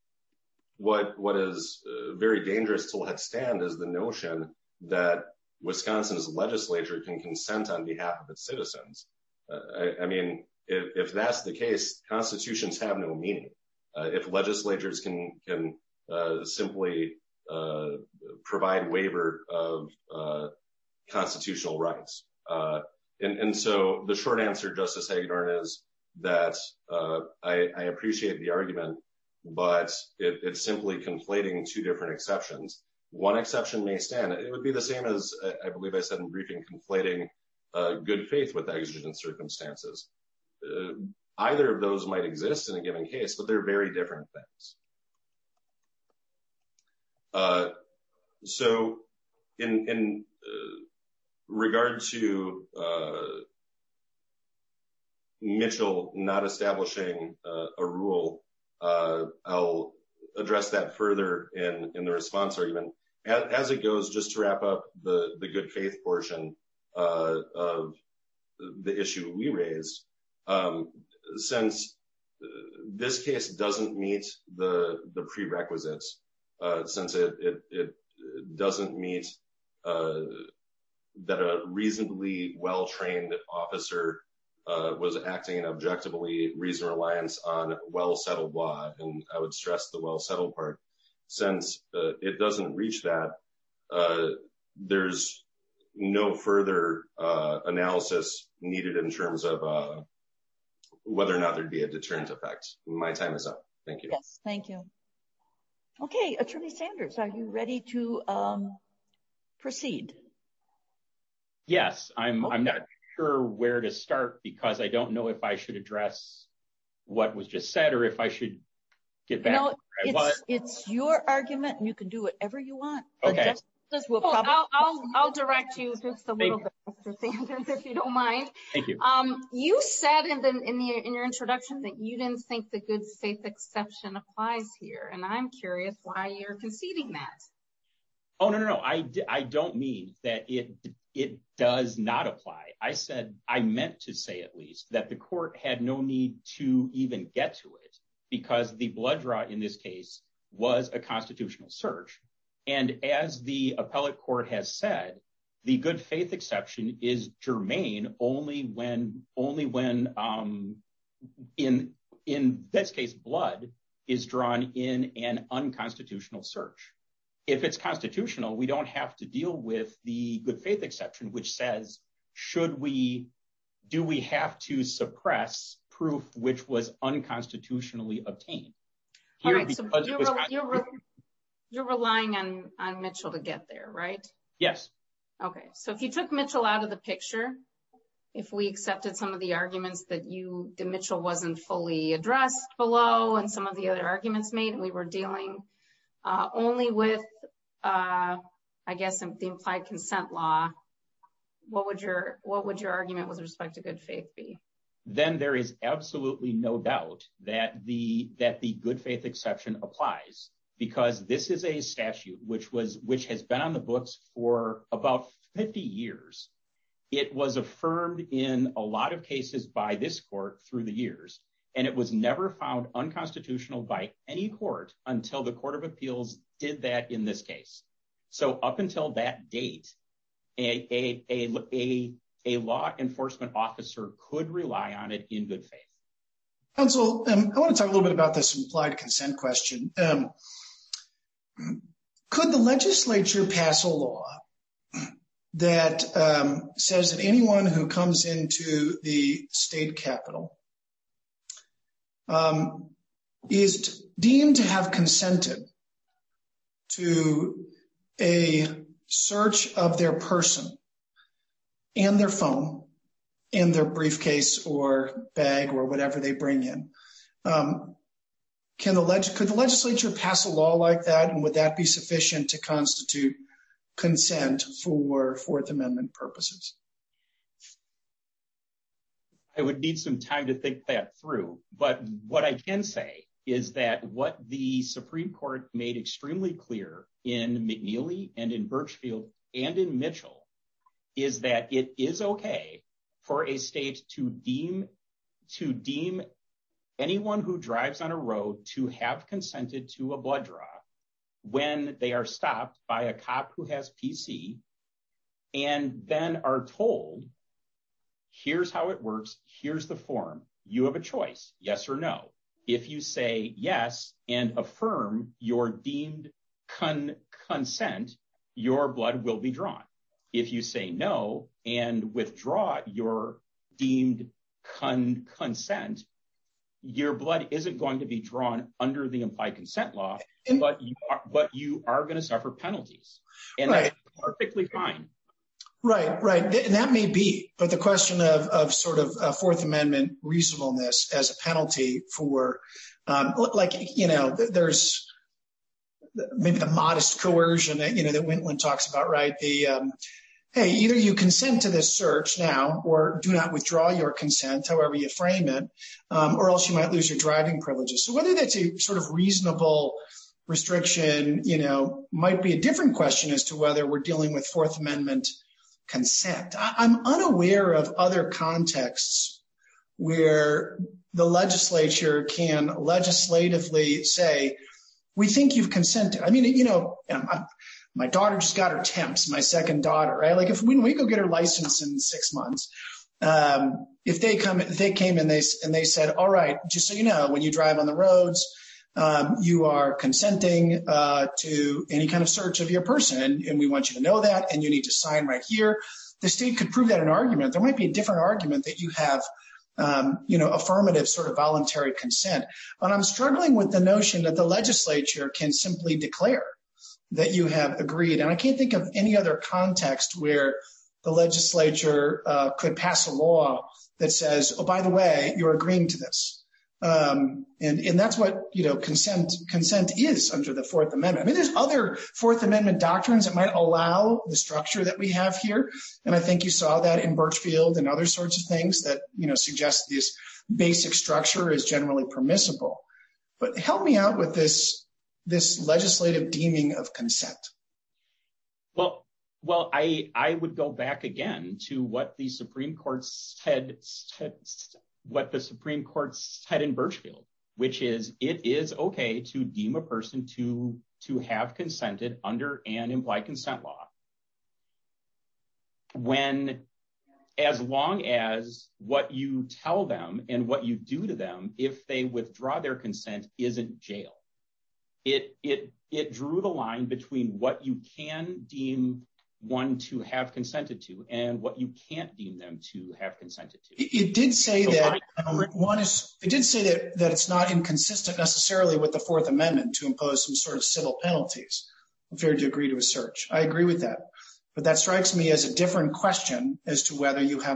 what what is uh, very dangerous to let stand is the notion that Wisconsin's legislature can consent on behalf of its citizens. Uh, I, I mean, If, if that's the case, constitutions have no meaning. Uh, if legislatures can can uh, simply uh, provide waiver of uh, constitutional rights, uh, and and so the short answer, Justice Hagedorn, is that uh, I, I appreciate the argument, but it, it's simply conflating two different exceptions. One exception may stand. It would be the same as I believe I said in briefing, conflating uh, good faith with exigent circumstances. Uh, either of those might exist in a given case, but they're very different things. Uh, so in, in uh, regard to uh, Mitchell not establishing uh, a rule, uh, I'll address that further in, in the response argument. As, as it goes, just to wrap up the, the good faith portion uh, of the issue we raised, Um, since uh, this case doesn't meet the the prerequisites, uh, since it, it it doesn't meet uh, that a reasonably well-trained officer uh, was acting in objectively reasonable reliance on well-settled law, and I would stress the well-settled part. Since uh, it doesn't reach that, uh, there's no further uh, analysis needed in terms of uh, whether or not there'd be a deterrent effect. My time is up. Thank you. Yes, thank you. Okay, Attorney Sanders, are you ready to um, proceed? Yes, I'm. Okay. I'm not sure where to start because I don't know if I should address what was just said or if I should get back You know, to where I it's, was. it's your argument, and you can do whatever you want. Okay. The justices will Well, probably. I'll, I'll, I'll direct you just a little Thank bit, Mister Sanders, if you don't mind. Thank you. Um, you said in the in the in your introduction that you didn't think the good faith exception applies here, and I'm curious why you're conceding that. Oh no no no! I, I don't mean that it it does not apply. I said I meant to say at least that the court had no need to even get to it because the blood draw in this case was a constitutional search, and as the appellate court has said, the good faith exception is germane only when only when um, in in this case blood is drawn in an unconstitutional search. If it's constitutional, we don't have to deal with the good faith exception, which says, should we, do we have to suppress proof which was unconstitutionally obtained? All Here, right, so because it you're, was re- you're, re- you're relying on, on Mitchell to get there, right? Yes. Okay, so if you took Mitchell out of the picture, if we accepted some of the arguments that you, that Mitchell wasn't fully addressed below and some of the other arguments made, and we were dealing uh, only with, uh, I guess, the implied consent law, what would your what would your argument with respect to good faith be? Then there is absolutely no doubt that the that the good faith exception applies, because this is a statute which was which has been on the books for about fifty years. It was affirmed in a lot of cases by this court through the years, and it was never found unconstitutional by any court until the Court of Appeals did that in this case. So up until that date, a a a a, a law enforcement officer could rely on it in good faith. Counsel, um, I want to talk a little bit about this implied consent question. Um, could the legislature pass a law that um, says that anyone who comes into the state capitol um, is deemed to have consented to a search of their person and their phone and their briefcase or bag or whatever they bring in? Um, can the leg- could the legislature pass a law like that, and would that be sufficient to constitute consent for Fourth Amendment purposes? I would need some time to think that through, but what I can say is that what the Supreme Court made extremely clear in McNeely and in Birchfield and in Mitchell is that it is okay for a state to deem to deem anyone who drives on a road to have consented to a blood draw when they are stopped by a cop who has P C and then are told, here's how it works, here's the form, you have a choice, yes or no. If you say yes and affirm your deemed con- consent, your blood will be drawn. If you say no and withdraw your deemed con- consent, your blood isn't going to be drawn under the implied consent law, but you are, but you are going to suffer penalties. And right. That's perfectly fine. Right, right. And that may be, but the question of, of sort of uh, Fourth Amendment reasonableness as a penalty for, um, like, you know, there's maybe the modest coercion that, you know, that Wintland talks about, right? The, um, hey, either you consent to this search now or do not withdraw your consent, however you frame it, um, or else you might lose your driving privileges. So whether that's a sort of reasonable restriction, you know, might be a different question as to whether we're dealing with Fourth Amendment consent. I, I'm unaware of other contexts where the legislature can legislatively say, we think you've consented. I mean, you know, I'm, my daughter just got her temps, my second daughter, right? Like if when we go get her license in six months, um, if they come, if they came and they, and they said, all right, just so you know, when you drive on the roads, um, you are consenting, uh, to any kind of search of your person. And, and we want you to know that, and you need to sign right here. The state could prove that in argument. There might be a different argument that you have, um, you know, affirmative sort of voluntary consent. But I'm struggling with the notion that the legislature can simply declare that you have agreed. And I can't think of any other context where the legislature uh, could pass a law that says, oh, by the way, you're agreeing to this. Um, and, and that's what, you know, consent, consent is under the Fourth Amendment. I mean, there's other Fourth Amendment doctrines that might allow the structure that we have here. And I think you saw that in Birchfield and other sorts of things that, you know, suggest this basic structure is generally permissible. But help me out with this, this legislative deeming of consent. Well, well, I, I would go back again to what the Supreme Court said, said what the Supreme Court said in Birchfield, which is it is okay to deem a person to, to have consented under an implied consent law when, as long as what you tell them and what you do to them, if they withdraw their consent, isn't jail. It, it, it drew the line between what you can deem one to have consented to and what you can't deem them to have consented to. It did say so that um, one is, it did say that, that it's not inconsistent necessarily with the Fourth Amendment to impose some sort of civil penalties for to agree to a search. I agree with that. But that strikes me as a different question as to whether you have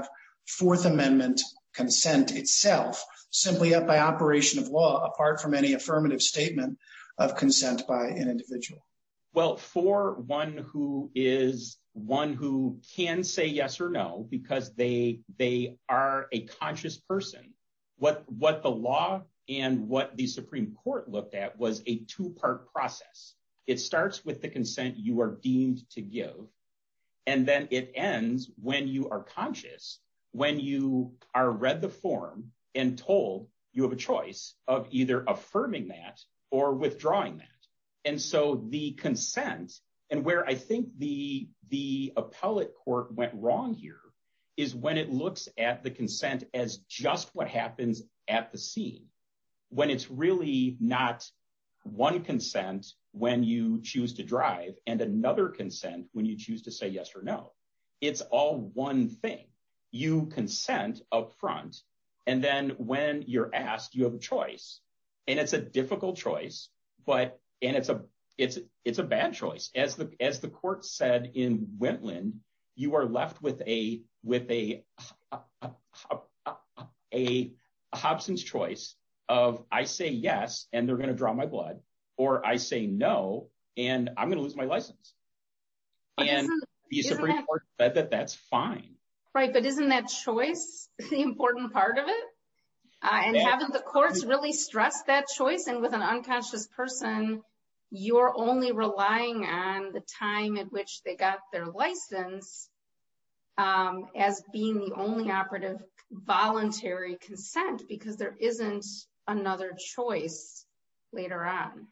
Fourth Amendment consent itself, simply by operation of law, apart from any affirmative statement of consent by an individual? Well, for one who is one who can say yes or no because they they are a conscious person, what what the law and what the Supreme Court looked at was a two-part process. It starts with the consent you are deemed to give, and then it ends when you are conscious, when you are read the form and told you have a choice of either affirming that or withdrawing that. And so the consent, and where I think the the appellate court went wrong here, is when it looks at the consent as just what happens at the scene, when it's really not one consent when you choose to drive and another consent when you choose to say yes or no. It's all one thing. You consent up front, and then when you're asked, you have a choice. And it's a difficult choice, but and it's a it's it's a bad choice. As the as the court said in Wentland, you are left with a with a a, a, a, a Hobson's choice of I say yes and they're going to draw my blood, or I say no and I'm going to lose my license. But and the Supreme that, Court said that that's fine. Right, but isn't that choice the important part of it? Uh, and that, haven't the courts really stressed that choice? And with an unconscious person, you're only relying on the time at which they got their license um, as being the only operative voluntary consent, because there isn't another choice later on.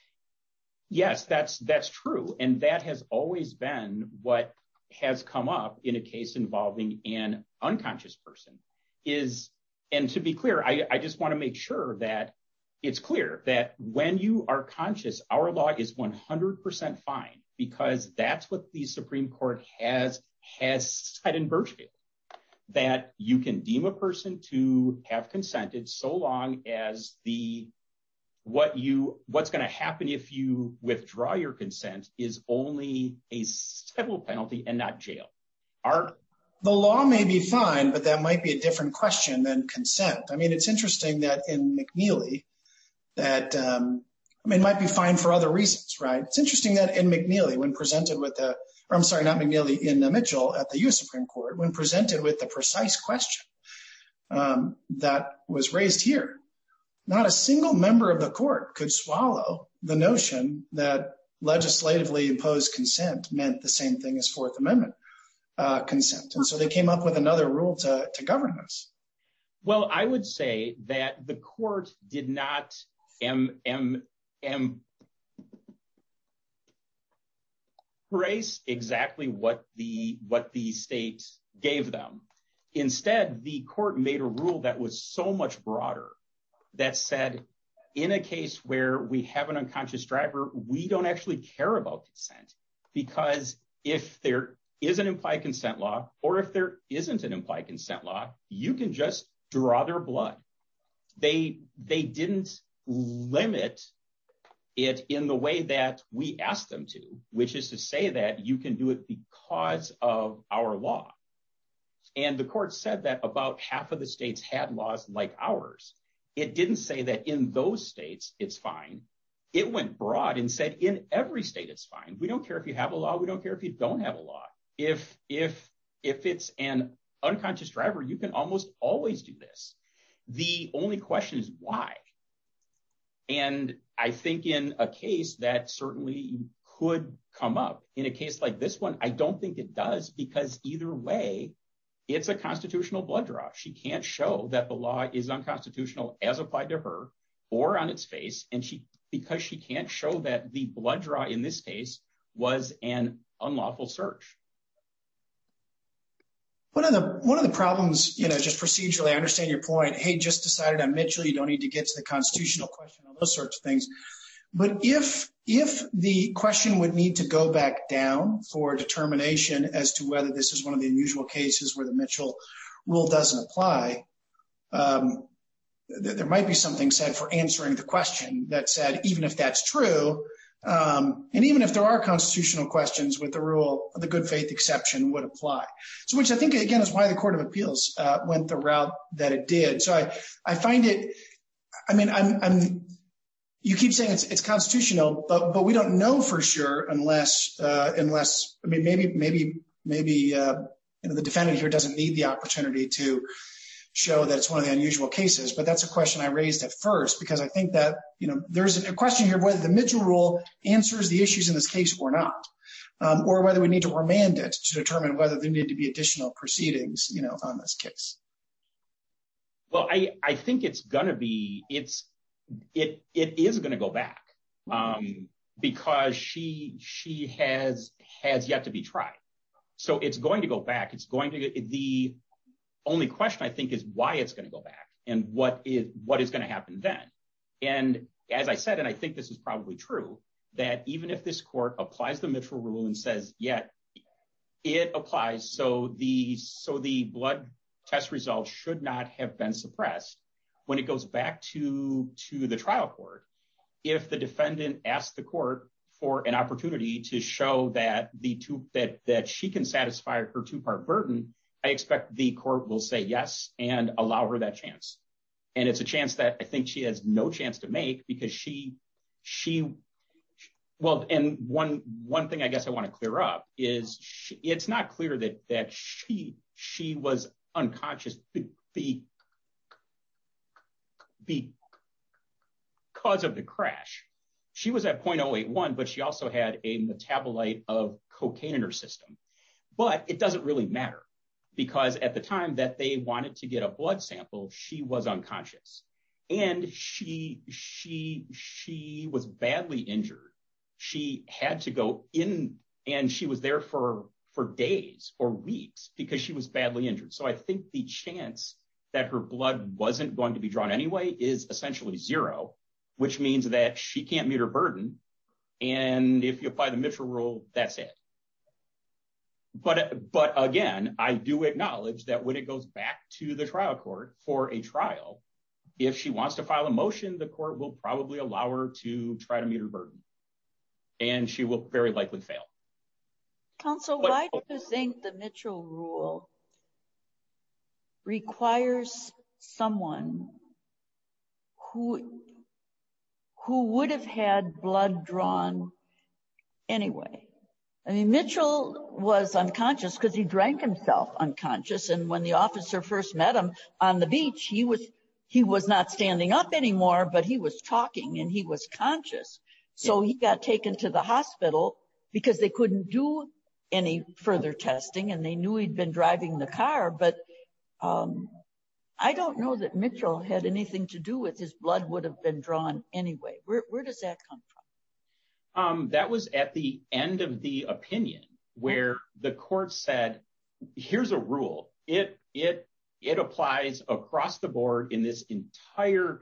Yes, that's that's true. And that has always been what has come up in a case involving an unconscious person is, and to be clear, I, I just want to make sure that it's clear that when you are conscious, our law is one hundred percent fine, because that's what the Supreme Court has has said in Birchfield, that you can deem a person to have consented so long as the what you what's going to happen if you withdraw your consent is only a civil penalty and not jail. Our The law may be fine, but that might be a different question than consent. I mean, it's interesting that in McNeely, that um, I mean, it might be fine for other reasons, right? It's interesting that in McNeely, when presented with the, or I'm sorry, not McNeely, in uh, Mitchell at the U S Supreme Court, when presented with the precise question um, that was raised here, not a single member of the court could swallow the notion that legislatively imposed consent meant the same thing as Fourth Amendment uh, consent. And so they came up with another rule to, to govern this. Well, I would say that the court did not em, em, em, embrace exactly what the what the state gave them. Instead, the court made a rule that was so much broader that said, in a case where we have an unconscious driver, we don't actually care about consent, because if there is an implied consent law, or if there isn't an implied consent law, you can just draw their blood. They they didn't limit it in the way that we asked them to, which is to say that you can do it because of our law. And the court said that about half of the states had laws like ours. It didn't say that in those states it's fine. It went broad and said in every state it's fine. We don't care if you have a law. We don't care if you don't have a law. If if if it's an unconscious driver, you can almost always do this. The only question is why. And I think in a case that certainly could come up, in a case like this one, I don't think it does, because either way, it's a constitutional blood draw. She can't show that the law is unconstitutional as applied to her or on its face. And she, because she can't show that the blood draw in this case was an unlawful search. One of the one of the problems, you know, just procedurally, I understand your point. Hey, just decided on Mitchell, you don't need to get to the constitutional question, all those sorts of things. But if if the question would need to go back down for determination as to whether this is one of the unusual cases where the Mitchell rule doesn't apply, um, th- there might be something said for answering the question that said, even if that's true, Um, and even if there are constitutional questions with the rule, the good faith exception would apply. So which I think, again, is why the Court of Appeals uh, went the route that it did. So I, I find it, I mean, I'm, I'm, you keep saying it's, it's constitutional, but, but we don't know for sure unless, uh, unless, I mean, maybe, maybe, maybe, uh, you know, the defendant here doesn't need the opportunity to show that it's one of the unusual cases, but that's a question I raised at first, because I think that, you know, there's a question here of whether the Mitchell rule answers the issues in this case or not, um, or whether we need to remand it to determine whether there need to be additional proceedings, you know, on this case. Well, I, I think it's going to be, it's, it, it is going to go back, um, because she, she has, has yet to be tried. So it's going to go back. It's going to, the only question I think is why it's going to go back and what is, what is going to happen then. And as I said, and I think this is probably true, that even if this court applies the Mitchell rule and says, yeah, it applies. So the, so the blood test results should not have been suppressed. When it goes back to, to the trial court, if the defendant asks the court for an opportunity to show that the two, that, that she can satisfy her two-part burden, I expect the court will say yes and allow her that chance. And it's a chance that I think she has no chance to make because she, she, well, and one, one thing I guess I want to clear up is she, it's not clear that, that she, she was unconscious be, be, because of the crash. She was at zero point zero eight one, but she also had a metabolite of cocaine in her system. But it doesn't really matter because at the time that they wanted to get a blood sample, she was unconscious. And she, she, she was badly injured. She had to go in and she was there for, for days or weeks because she was badly injured. So I think the chance that her blood wasn't going to be drawn anyway is essentially zero, which means that she can't meet her burden. And if you apply the Mitchell rule, that's it. But, but again, I do acknowledge that when it goes back to the trial court for a trial, if she wants to file a motion, the court will probably allow her to try to meet her burden. And she will very likely fail. Counsel, but, why do you think the Mitchell rule requires someone who who would have had blood drawn anyway? I mean, Mitchell was unconscious because he drank himself unconscious. And when the officer first met him on the beach, he was he was not standing up anymore, but he was talking and he was conscious. So he got taken to the hospital because they couldn't do any further testing and they knew he'd been driving the car. But um, I don't know that Mitchell had anything to do with his blood would have been drawn anyway. Where, where does that come from? Um, that was at the end of the opinion where the court said, here's a rule. It, it, it applies across the board in this entire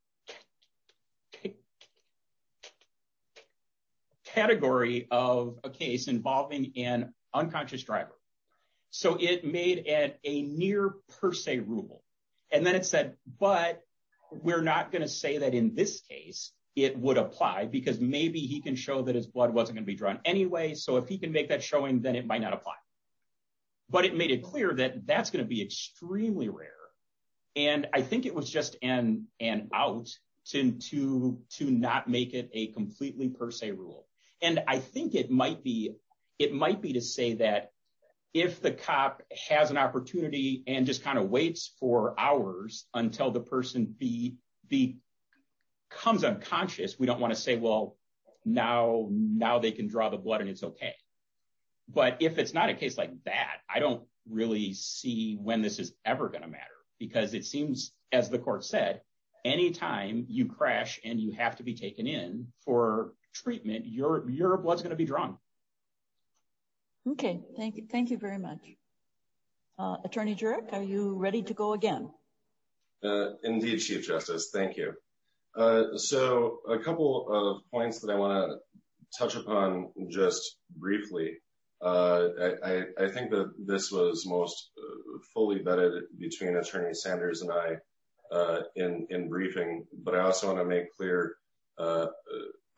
category of a case involving an unconscious driver. So it made it a near per se rule. And then it said, but we're not going to say that in this case it would apply because maybe he can show that his blood wasn't going to be drawn anyway. So if he can make that showing, then it might not apply. But it made it clear that that's going to be extremely rare. And I think it was just an, an out to, to, to not make it a completely per se rule. And I think it might be, it might be to say that if the cop has an opportunity and just kind of waits for hours until the person be, be becomes unconscious, we don't want to say, well, now, now they can draw the blood and it's okay. But if it's not a case like that, I don't really see when this is ever going to matter because it seems, as the court said, anytime you crash and you have to be taken in for treatment, your, your blood's going to be drawn. Okay, thank you. Thank you very much. Uh, Attorney Jurek, are you ready to go again? Uh, indeed, Chief Justice. Thank you. Uh, so a couple of points that I want to touch upon just briefly. Uh, I, I, I think that this was most uh, fully vetted between Attorney Sanders and I uh, in, in briefing, but I also want to make clear uh,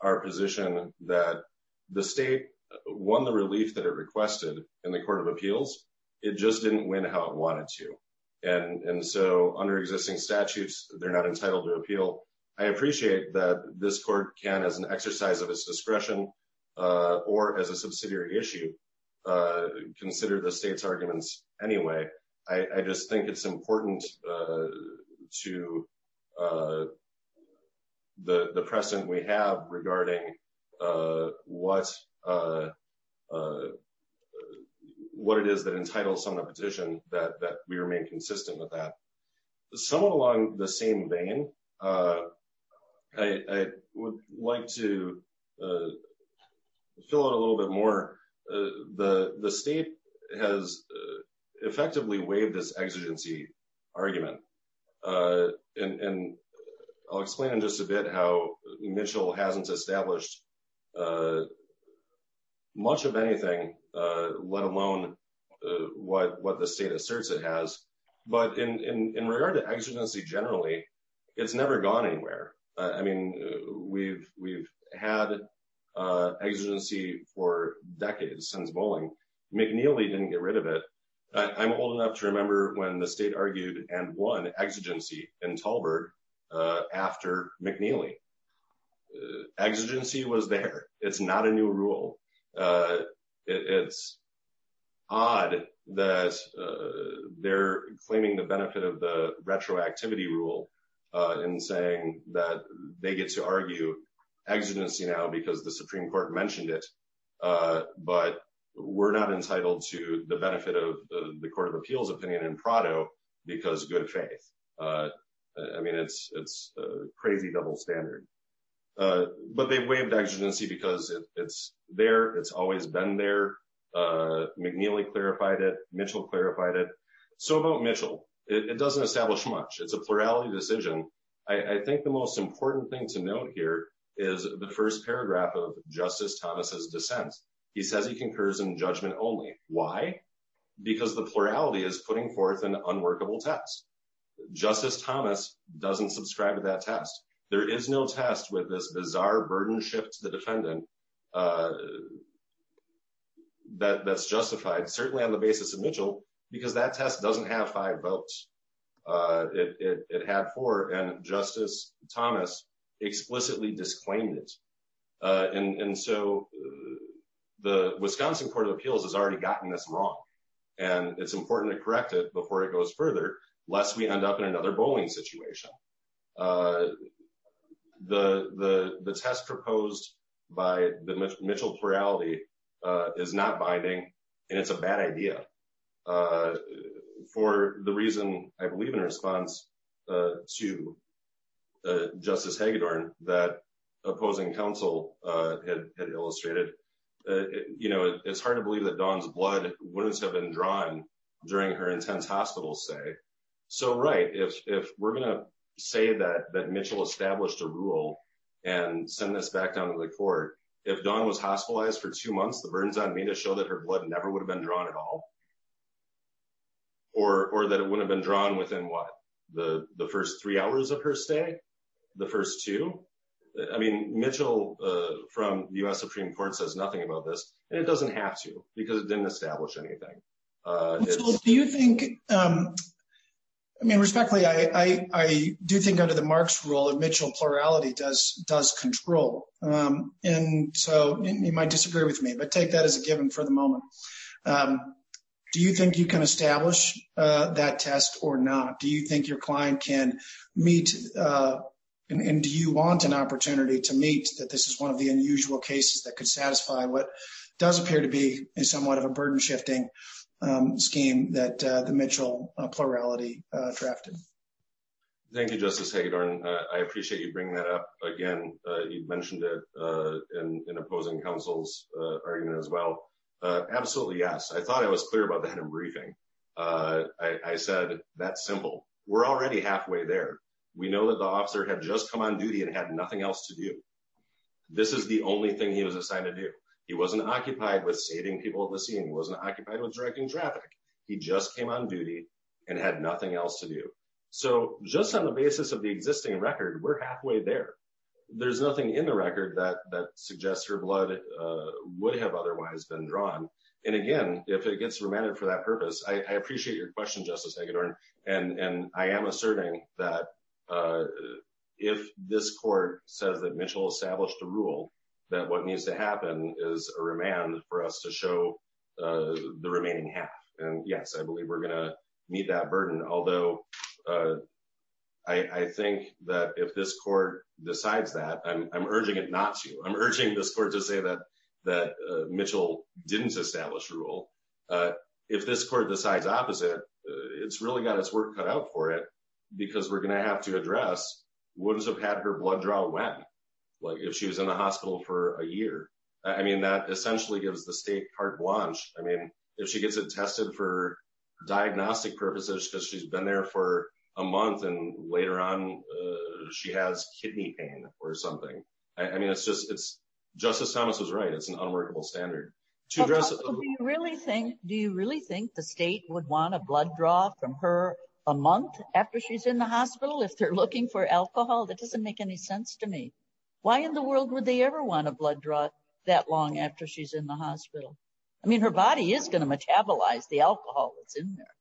our position that the state won the relief that it requested in the Court of Appeals. It just didn't win how it wanted to. And, and so under existing statutes, they're not entitled to appeal. I appreciate that this court can, as an exercise of its discretion uh, or as a subsidiary issue, uh, consider the state's arguments anyway. I, I just think it's important uh, to uh, the, the precedent we have regarding uh, what uh, uh, what it is that entitles someone a petition, that, that we remain consistent with that. Somewhat along the same vein, uh, I, I would like to uh, fill out a little bit more. Uh, the, the state has uh, effectively waived this exigency argument. Uh, and, and I'll explain in just a bit how Mitchell hasn't established uh, much of anything, uh, let alone uh, what what the state asserts it has. But in, in, in regard to exigency generally, it's never gone anywhere. Uh, I mean, uh, we've we've had uh, exigency for decades, since Bowling. McNeely didn't get rid of it. I, I'm old enough to remember when the state argued and won exigency in Tallberg uh, after McNeely. Uh, exigency was there. It's not a new rule. Uh, it, it's odd that uh, they're claiming the benefit of the retroactivity rule uh, in saying that they get to argue exigency now because the Supreme Court mentioned it, uh, but we're not entitled to the benefit of uh, the Court of Appeals opinion in Prado because good faith. Uh, I mean, it's it's a crazy double standard. Uh, but they've waived exigency because it, it's there. It's always been there. Uh, McNeely clarified it. Mitchell clarified it. So about Mitchell, it, it doesn't establish much. It's a plurality decision. I, I think the most important thing to note here is the first paragraph of Justice Thomas's dissent. He says he concurs in judgment only. Why? Because the plurality is putting forth an unworkable test. Justice Thomas doesn't subscribe to that test. There is no test with this bizarre burden shift to the defendant uh, that, that's justified, certainly on the basis of Mitchell, because that test doesn't have five votes. Uh, it, it, it had four, and Justice Thomas explicitly disclaimed it. Uh, and, and so uh, the Wisconsin Court of Appeals has already gotten this wrong, and it's important to correct it before it goes further, lest we end up in another Bowling situation. Uh, The, the, the test proposed by the Mitchell plurality uh, is not binding, and it's a bad idea. Uh, for the reason, I believe, in response uh, to uh, Justice Hagedorn that opposing counsel uh, had, had illustrated, uh, it, you know, it, it's hard to believe that Dawn's blood wouldn't have been drawn during her intense hospital stay. So, right, if if we're going to say that that Mitchell established a rule and send this back down to the court, if Dawn was hospitalized for two months, the burden's on me to show that her blood never would have been drawn at all, or or that it wouldn't have been drawn within what, the the first three hours of her stay, the first two. I mean, Mitchell uh, from the U S Supreme Court says nothing about this, and it doesn't have to because it didn't establish anything. Uh, so do you think? Um, I mean, respectfully, I, I, I do think under the Marks rule, a Mitchell plurality does does control. Um, and so you might disagree with me, but take that as a given for the moment. Um, do you think you can establish uh, that test or not? Do you think your client can meet, uh, and, and do you want an opportunity to meet that this is one of the unusual cases that could satisfy what does appear to be a somewhat of a burden shifting Um, scheme that uh, the Mitchell uh, plurality uh, drafted? Thank you, Justice Hagedorn. Uh, I appreciate you bringing that up. Again, uh, you mentioned it uh, in, in opposing counsel's uh, argument as well. Uh, absolutely, yes. I thought I was clear about that in briefing. Uh, I, I said, that's simple. We're already halfway there. We know that the officer had just come on duty and had nothing else to do. This is the only thing he was assigned to do. He wasn't occupied with saving people at the scene. He wasn't occupied with directing traffic. He just came on duty and had nothing else to do. So just on the basis of the existing record, we're halfway there. there's nothing in the record that that suggests her blood uh, would have otherwise been drawn. And again, if it gets remanded for that purpose, I, I appreciate your question, Justice Hagedorn, and and I am asserting that uh, if this court says that Mitchell established a rule, that what needs to happen is a remand for us to show uh, the remaining half. And yes, I believe we're going to meet that burden, although uh, I, I think that if this court decides that, I'm, I'm urging it not to. I'm urging this court to say that that uh, Mitchell didn't establish a rule. Uh, if this court decides opposite, uh, it's really got its work cut out for it, because we're going to have to address, wouldn't have had her blood draw when? Like if she was in the hospital for a year. I mean, that essentially gives the state carte blanche. I mean, if she gets it tested for diagnostic purposes because she's been there for a month and later on uh, she has kidney pain or something. I, I mean, it's just, it's, Justice Thomas was right. It's an unworkable standard. To address, well, do you really think, do you really think the state would want a blood draw from her a month after she's in the hospital if they're looking for alcohol? That doesn't make any sense to me. Why in the world would they ever want a blood draw that long after she's in the hospital? I mean, her body is going to metabolize the alcohol that's in there.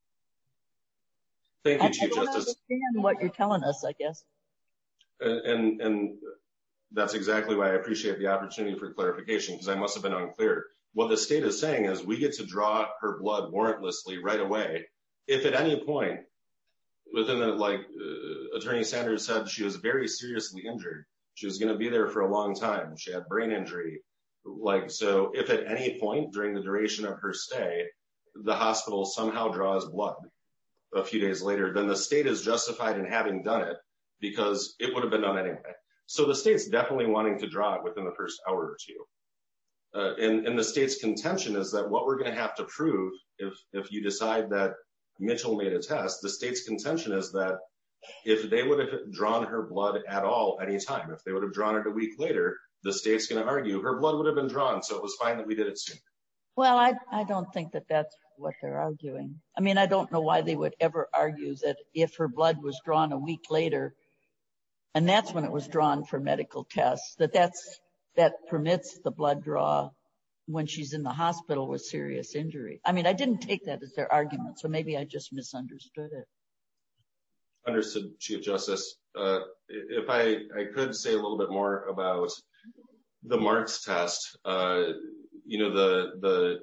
Thank you, I, Chief I don't Justice. understand what you're telling us, I guess. And, and, and that's exactly why I appreciate the opportunity for clarification, because I must have been unclear. What the state is saying is we get to draw her blood warrantlessly right away. If at any point within the, like uh, Attorney Sanders said, she was very seriously injured. She was going to be there for a long time. She had brain injury. Like, so if at any point during the duration of her stay, the hospital somehow draws blood a few days later, then the state is justified in having done it because it would have been done anyway. So the state's definitely wanting to draw it within the first hour or two. Uh, and, and the state's contention is that what we're going to have to prove if, if you decide that Mitchell made a test, the state's contention is that if they would have drawn her blood at all anytime, if they would have drawn it a week later, the state's going to argue her blood would have been drawn, so it was fine that we did it sooner. Well, I, I don't think that that's what they're arguing. I mean, I don't know why they would ever argue that if her blood was drawn a week later, and that's when it was drawn for medical tests, that that's, that permits the blood draw when she's in the hospital with serious injury. I mean, I didn't take that as their argument, so maybe I just misunderstood it. Understood, Chief Justice. Uh, if I, I could say a little bit more about the Marks test, uh, you know, the, the,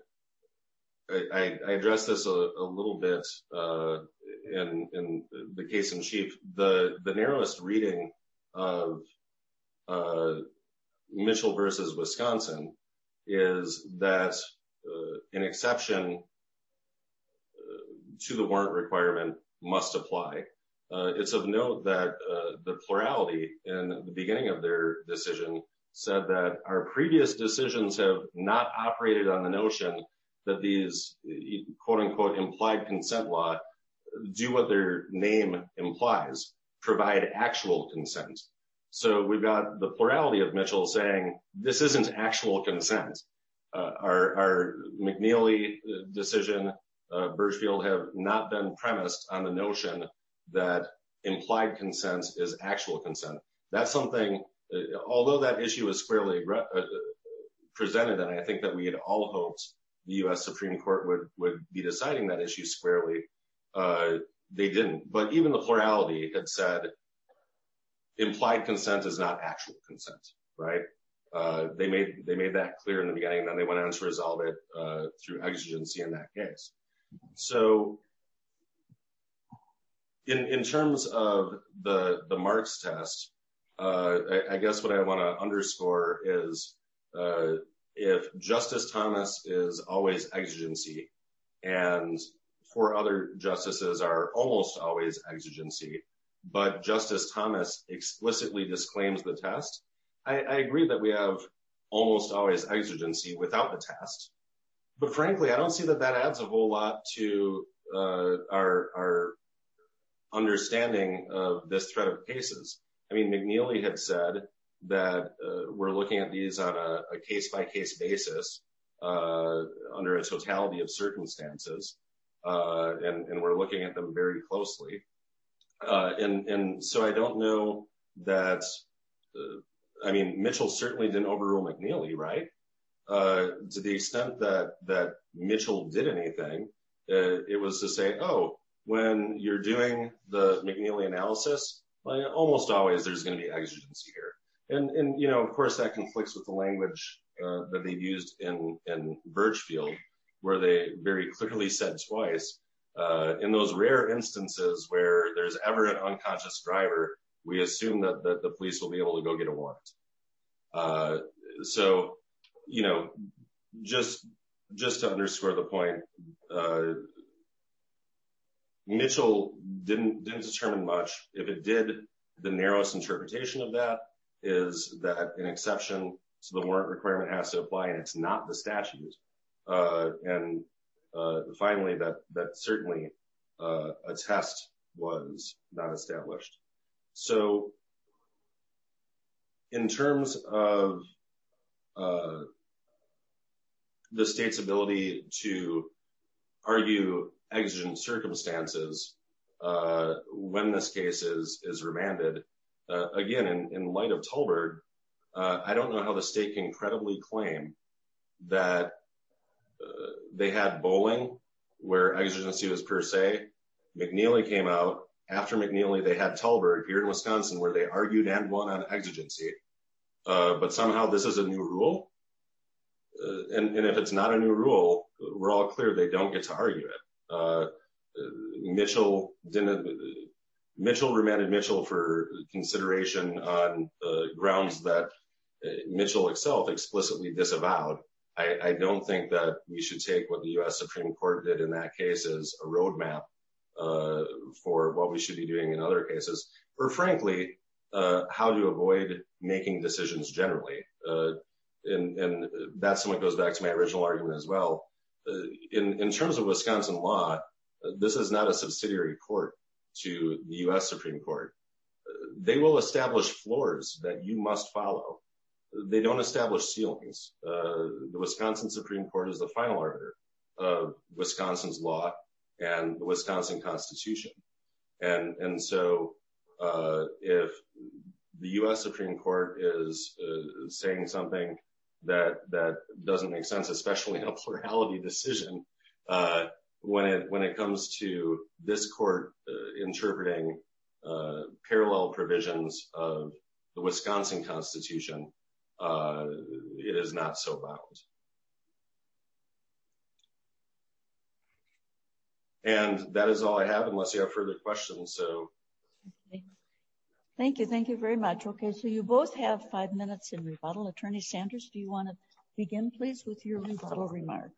I, I addressed this a, a little bit, uh, in, in the case in chief. The, the narrowest reading of, uh, Mitchell versus Wisconsin is that, uh, an exception uh, to the warrant requirement must apply. Uh, it's of note that, uh, the plurality in the beginning of their decision said that our previous decisions have not operated on the notion that these quote unquote implied consent law do what their name implies, provide actual consent. So we've got the plurality of Mitchell saying this isn't actual consent. Uh, our, our McNeely decision, uh, Birchfield have not been premised on the notion that implied consent is actual consent. That's something, uh, although that issue is squarely uh, presented, and I think that we had all hoped the U S Supreme Court would, would be deciding that issue squarely, uh, they didn't. But even the plurality had said implied consent is not actual consent, right? Uh, they made they made that clear in the beginning, and then they went on to resolve it uh, through exigency in that case. So in in terms of the the Marks test, uh, I, I guess what I want to underscore is uh, if Justice Thomas is always exigency and four other justices are almost always exigency, but Justice Thomas explicitly disclaims the test, I, I agree that we have almost always exigency without the test. But frankly, I don't see that that adds a whole lot to uh, our, our understanding of this thread of cases. I mean, McNeely had said that uh, we're looking at these on a, a case-by-case basis uh, under a totality of circumstances, uh, and, and we're looking at them very closely. Uh, and, and so I don't know that I mean, Mitchell certainly didn't overrule McNeely, right? Uh, to the extent that, that Mitchell did anything, uh, it was to say, oh, when you're doing the McNeely analysis, well, almost always there's going to be exigency here. And, and, you know, of course that conflicts with the language uh, that they used in, in Birchfield, where they very clearly said twice, uh, in those rare instances where there's ever an unconscious driver, we assume that, that the police will be able to go get a warrant. Uh, so, you know, just, just to underscore the point, uh, Mitchell didn't, didn't determine much. If it did, the narrowest interpretation of that is that an exception to the warrant requirement has to apply, and it's not the statute. Uh, and, uh, finally, that, that certainly, uh, a test was not established. So in terms of, uh, the state's ability to argue exigent circumstances, uh, when this case is, is remanded, uh, again, in, in light of Tolbert, uh, I don't know how the state can credibly claim that, uh, they had bowling where exigency was per se. McNeely came out. After McNeely, they had Tolbert here in Wisconsin where they argued and won on exigency. Uh, but somehow this is a new rule. Uh, and, and if it's not a new rule, we're all clear they don't get to argue it. Uh, Mitchell didn't, Mitchell remanded Mitchell for consideration on uh, grounds that uh, Mitchell itself explicitly disavowed. I, I don't think that we should take what the U S Supreme Court did in that case as a roadmap uh, for what we should be doing in other cases, or frankly, uh, how to avoid making decisions generally. Uh, and, and that somewhat goes back to my original argument as well. Uh, in, in terms of Wisconsin law, uh, this is not a subsidiary court to the U S Supreme Court. Uh, they will establish floors that you must follow. They don't establish ceilings. Uh, the Wisconsin Supreme Court is the final arbiter of Wisconsin's law and the Wisconsin Constitution. And, and so, uh, if the U S Supreme Court is uh, saying something that, that doesn't make sense, especially in a plurality decision, uh, when it, when it comes to this court uh, interpreting uh, parallel provisions of the Wisconsin Constitution, uh, it is not so bound. And that is all I have, unless you have further questions. So, okay. Thank you, thank you very much. Okay, so you both have five minutes in rebuttal. Attorney Sanders, do you want to begin, please, with your rebuttal remarks?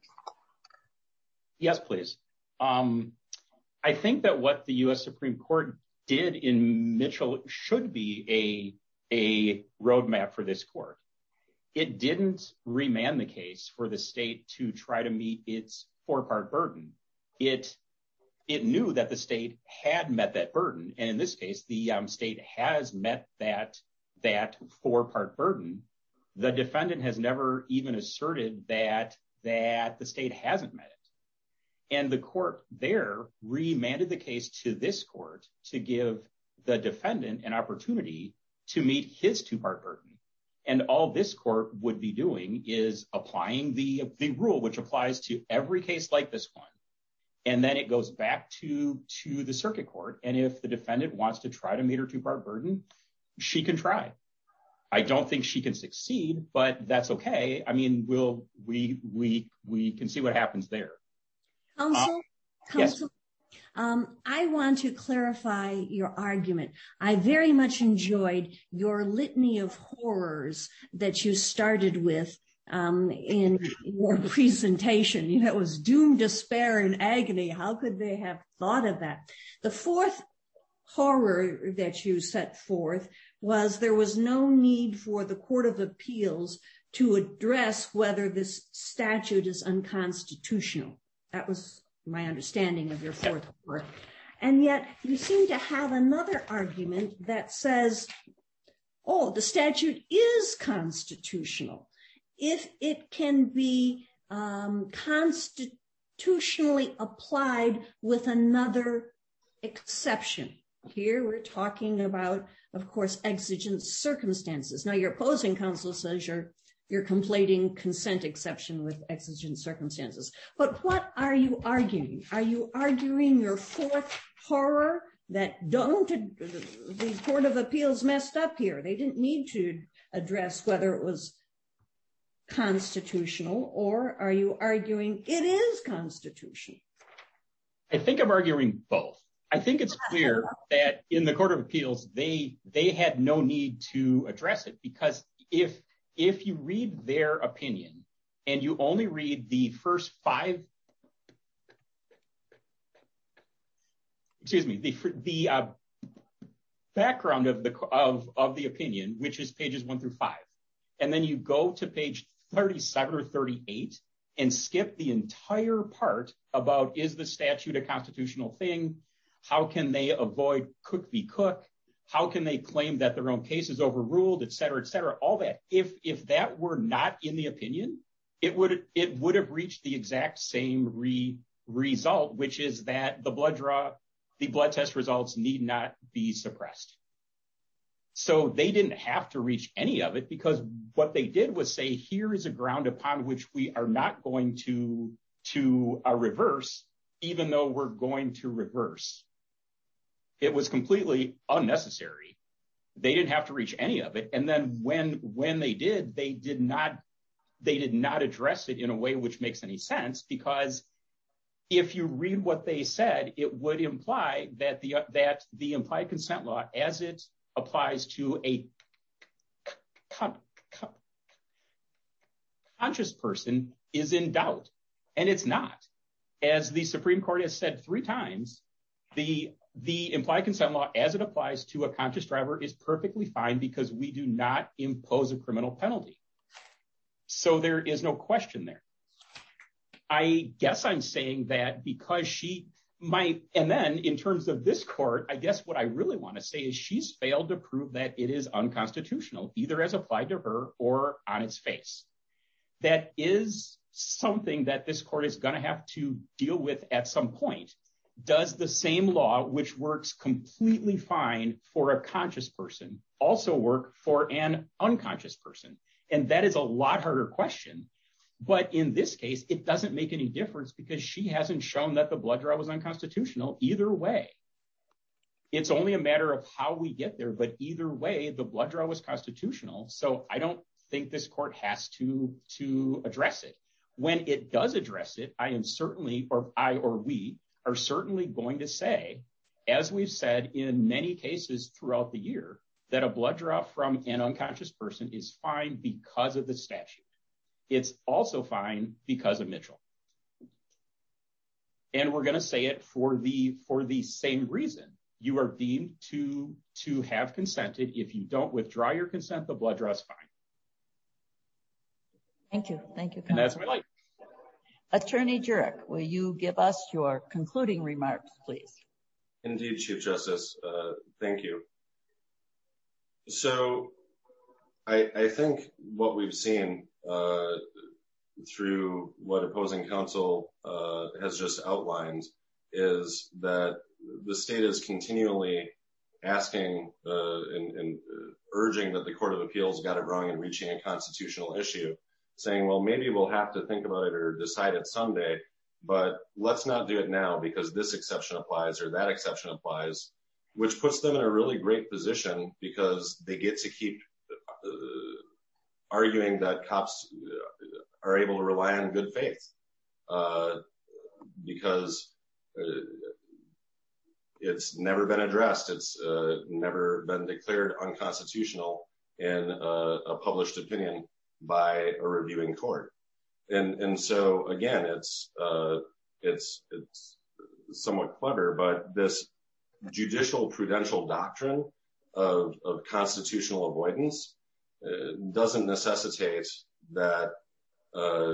Yes, please. Um, I think that what the U S Supreme Court did in Mitchell should be a, a roadmap for this court. It didn't remand the case for the state to try to meet its four-part burden. It it knew that the state had met that burden, and in this case, the um, state has met that that four-part burden. The defendant has never even asserted that that the state hasn't met it, and the court there remanded the case to this court to give the defendant an opportunity to meet his two-part burden. And all this court would be doing is applying the, the rule, which applies to every case like this one. And then it goes back to, to the circuit court. And if the defendant wants to try to meet her two-part burden, she can try. I don't think she can succeed, but that's okay. I mean, we'll, we, we, we can see what happens there. Counsel, uh, counsel. Yes. Um, I want to clarify your argument. I very much enjoyed your litany of horrors that you started with um, in your presentation. You know, it was doom, despair, and agony. How could they have thought of that? The fourth horror that you set forth was there was no need for the Court of Appeals to address whether this statute is unconstitutional. That was my understanding of your fourth part. And yet you seem to have another argument that says, oh, the statute is constitutional if it can be um, constitutionally applied with another exception. Here we're talking about, of course, exigent circumstances. Now, your opposing counsel says you're you're conflating consent exception with exigent circumstances. But what are you arguing? Are you arguing your fourth horror that don't, the Court of Appeals messed up here? They didn't need to address whether it was constitutional, or are you arguing it is constitutional? I think I'm arguing both. I think it's clear that in the Court of Appeals, they they had no need to address it, because if if you read their opinion and you only read the first five, excuse me, the the uh, background of the of of the opinion, which is pages one through five, and then you go to page thirty-seven or thirty-eight and skip the entire part about, is the statute a constitutional thing? How can they avoid Cook v. Cook? How can they claim that their own case is overruled, et cetera, et cetera, all that. If if that were not in the opinion, it would it would have reached the exact same re, result, which is that the blood draw, the blood test results need not be suppressed. So they didn't have to reach any of it, because what they did was say, here is a ground upon which we are not going to, to uh, reverse, even though we're going to reverse. It was completely unnecessary. They didn't have to reach any of it. And then when when they did, they did not they did not address it in a way which makes any sense, because if you read what they said, it would imply that the that the implied consent law, as it applies to a con- con- conscious person, is in doubt. And it's not. As the Supreme Court has said three times, the the implied consent law, as it applies to a conscious driver, is perfectly fine, because we do not impose a criminal penalty. So there is no question there. I guess I'm saying that because she might, and then in terms of this court, I guess what I really want to say is she's failed to prove that it is unconstitutional, either as applied to her or on its face. That is something that this court is going to have to deal with at some point. Does the same law, which works completely fine for a conscious person, also work for an unconscious person? And that is a lot harder question. But in this case, it doesn't make any difference, because she hasn't shown that the blood draw was unconstitutional either way. It's only a matter of how we get there. But either way, the blood draw was constitutional. So I don't think this court has to, to address it. When it does address it, I am certainly, or I or we, are certainly going to say, as we've said in many cases throughout the year, that a blood draw from an unconscious person is fine because of the statute. It's also fine because of Mitchell. And we're going to say it for the for the same reason. You are deemed to, to have consented. If you don't withdraw your consent, the blood draw is fine. Thank you. Thank you. And that's my life. Attorney Jurek, will you give us your concluding remarks, please? Indeed, Chief Justice. Uh, thank you. So I, I think what we've seen uh, through what opposing counsel uh, has just outlined is that the state is continually asking uh, and, and urging that the Court of Appeals got it wrong in reaching a constitutional issue, saying, well, maybe we'll have to think about it or decide it someday, but let's not do it now because this exception applies or that exception applies, which puts them in a really great position because they get to keep uh, arguing that cops are able to rely on good faith uh, because uh, it's never been addressed. It's uh, never been declared unconstitutional in a, a published opinion by a reviewing court. And and so, again, it's uh, it's it's somewhat clever, but this judicial prudential doctrine of, of constitutional avoidance uh, doesn't necessitate that uh,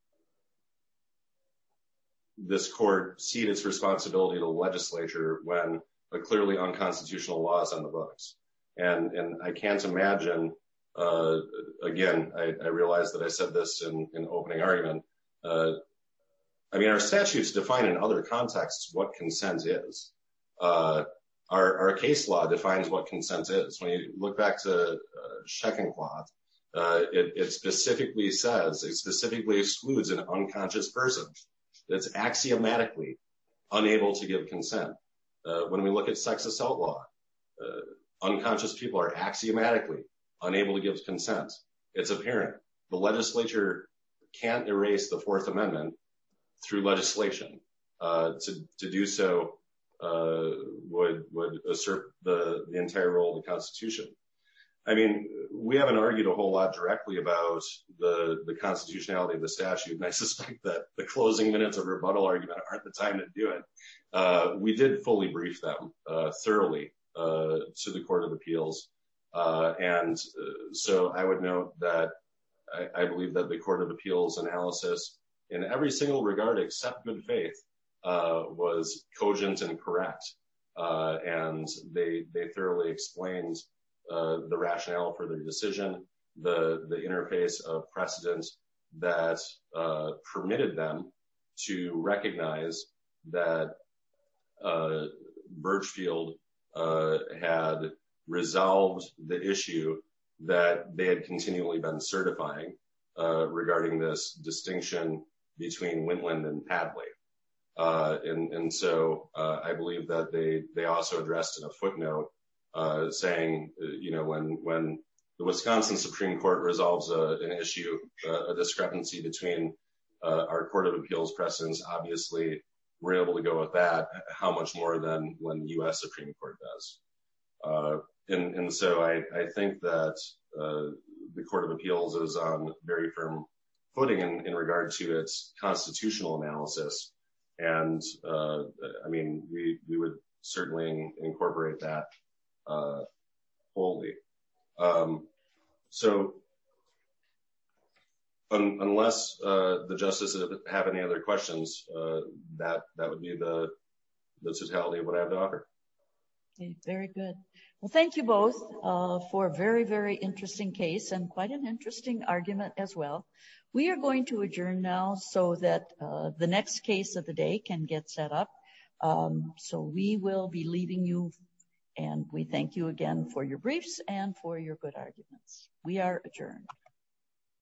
this court cede its responsibility to the legislature when a clearly unconstitutional law is on the books. And and I can't imagine, uh, again, I, I realize that I said this in, in opening argument. Uh, I mean, our statutes define in other contexts what consent is. Uh, Our, our case law defines what consent is. When you look back to uh, Scheckenkloth, uh, it, it specifically says, it specifically excludes an unconscious person that's axiomatically unable to give consent. Uh, when we look at sex assault law, uh, unconscious people are axiomatically unable to give consent. It's apparent. The legislature can't erase the Fourth Amendment through legislation. Uh, to, to do so uh, would would usurp the, the entire role of the Constitution. I mean, we haven't argued a whole lot directly about the, the constitutionality of the statute, and I suspect that the closing minutes of rebuttal argument aren't the time to do it. Uh, we did fully brief them uh, thoroughly uh, to the Court of Appeals, uh, and uh, so I would note that I, I believe that the Court of Appeals analysis in every single regard except good faith uh, was cogent and correct, uh, and they they thoroughly explained Uh, the rationale for their decision, the the interface of precedent that uh, permitted them to recognize that uh, Birchfield uh, had resolved the issue that they had continually been certifying uh, regarding this distinction between Wintland and Padley. Uh, and, and so uh, I believe that they, they also addressed in a footnote Uh, saying, uh, you know, when when the Wisconsin Supreme Court resolves a, an issue, uh, a discrepancy between uh, our Court of Appeals precedents, obviously we're able to go with that. How much more than when the U S Supreme Court does? Uh, and, and so I, I think that uh, the Court of Appeals is on very firm footing in, in regard to its constitutional analysis. And uh, I mean, we we would certainly incorporate that Uh, wholly. Um, so, un- unless uh, the justices have any other questions, uh, that that would be the the totality of what I have to offer. Okay, very good. Well, thank you both uh, for a very, very interesting case and quite an interesting argument as well. We are going to adjourn now so that uh, the next case of the day can get set up. Um, so we will be leaving you. And we thank you again for your briefs and for your good arguments. We are adjourned.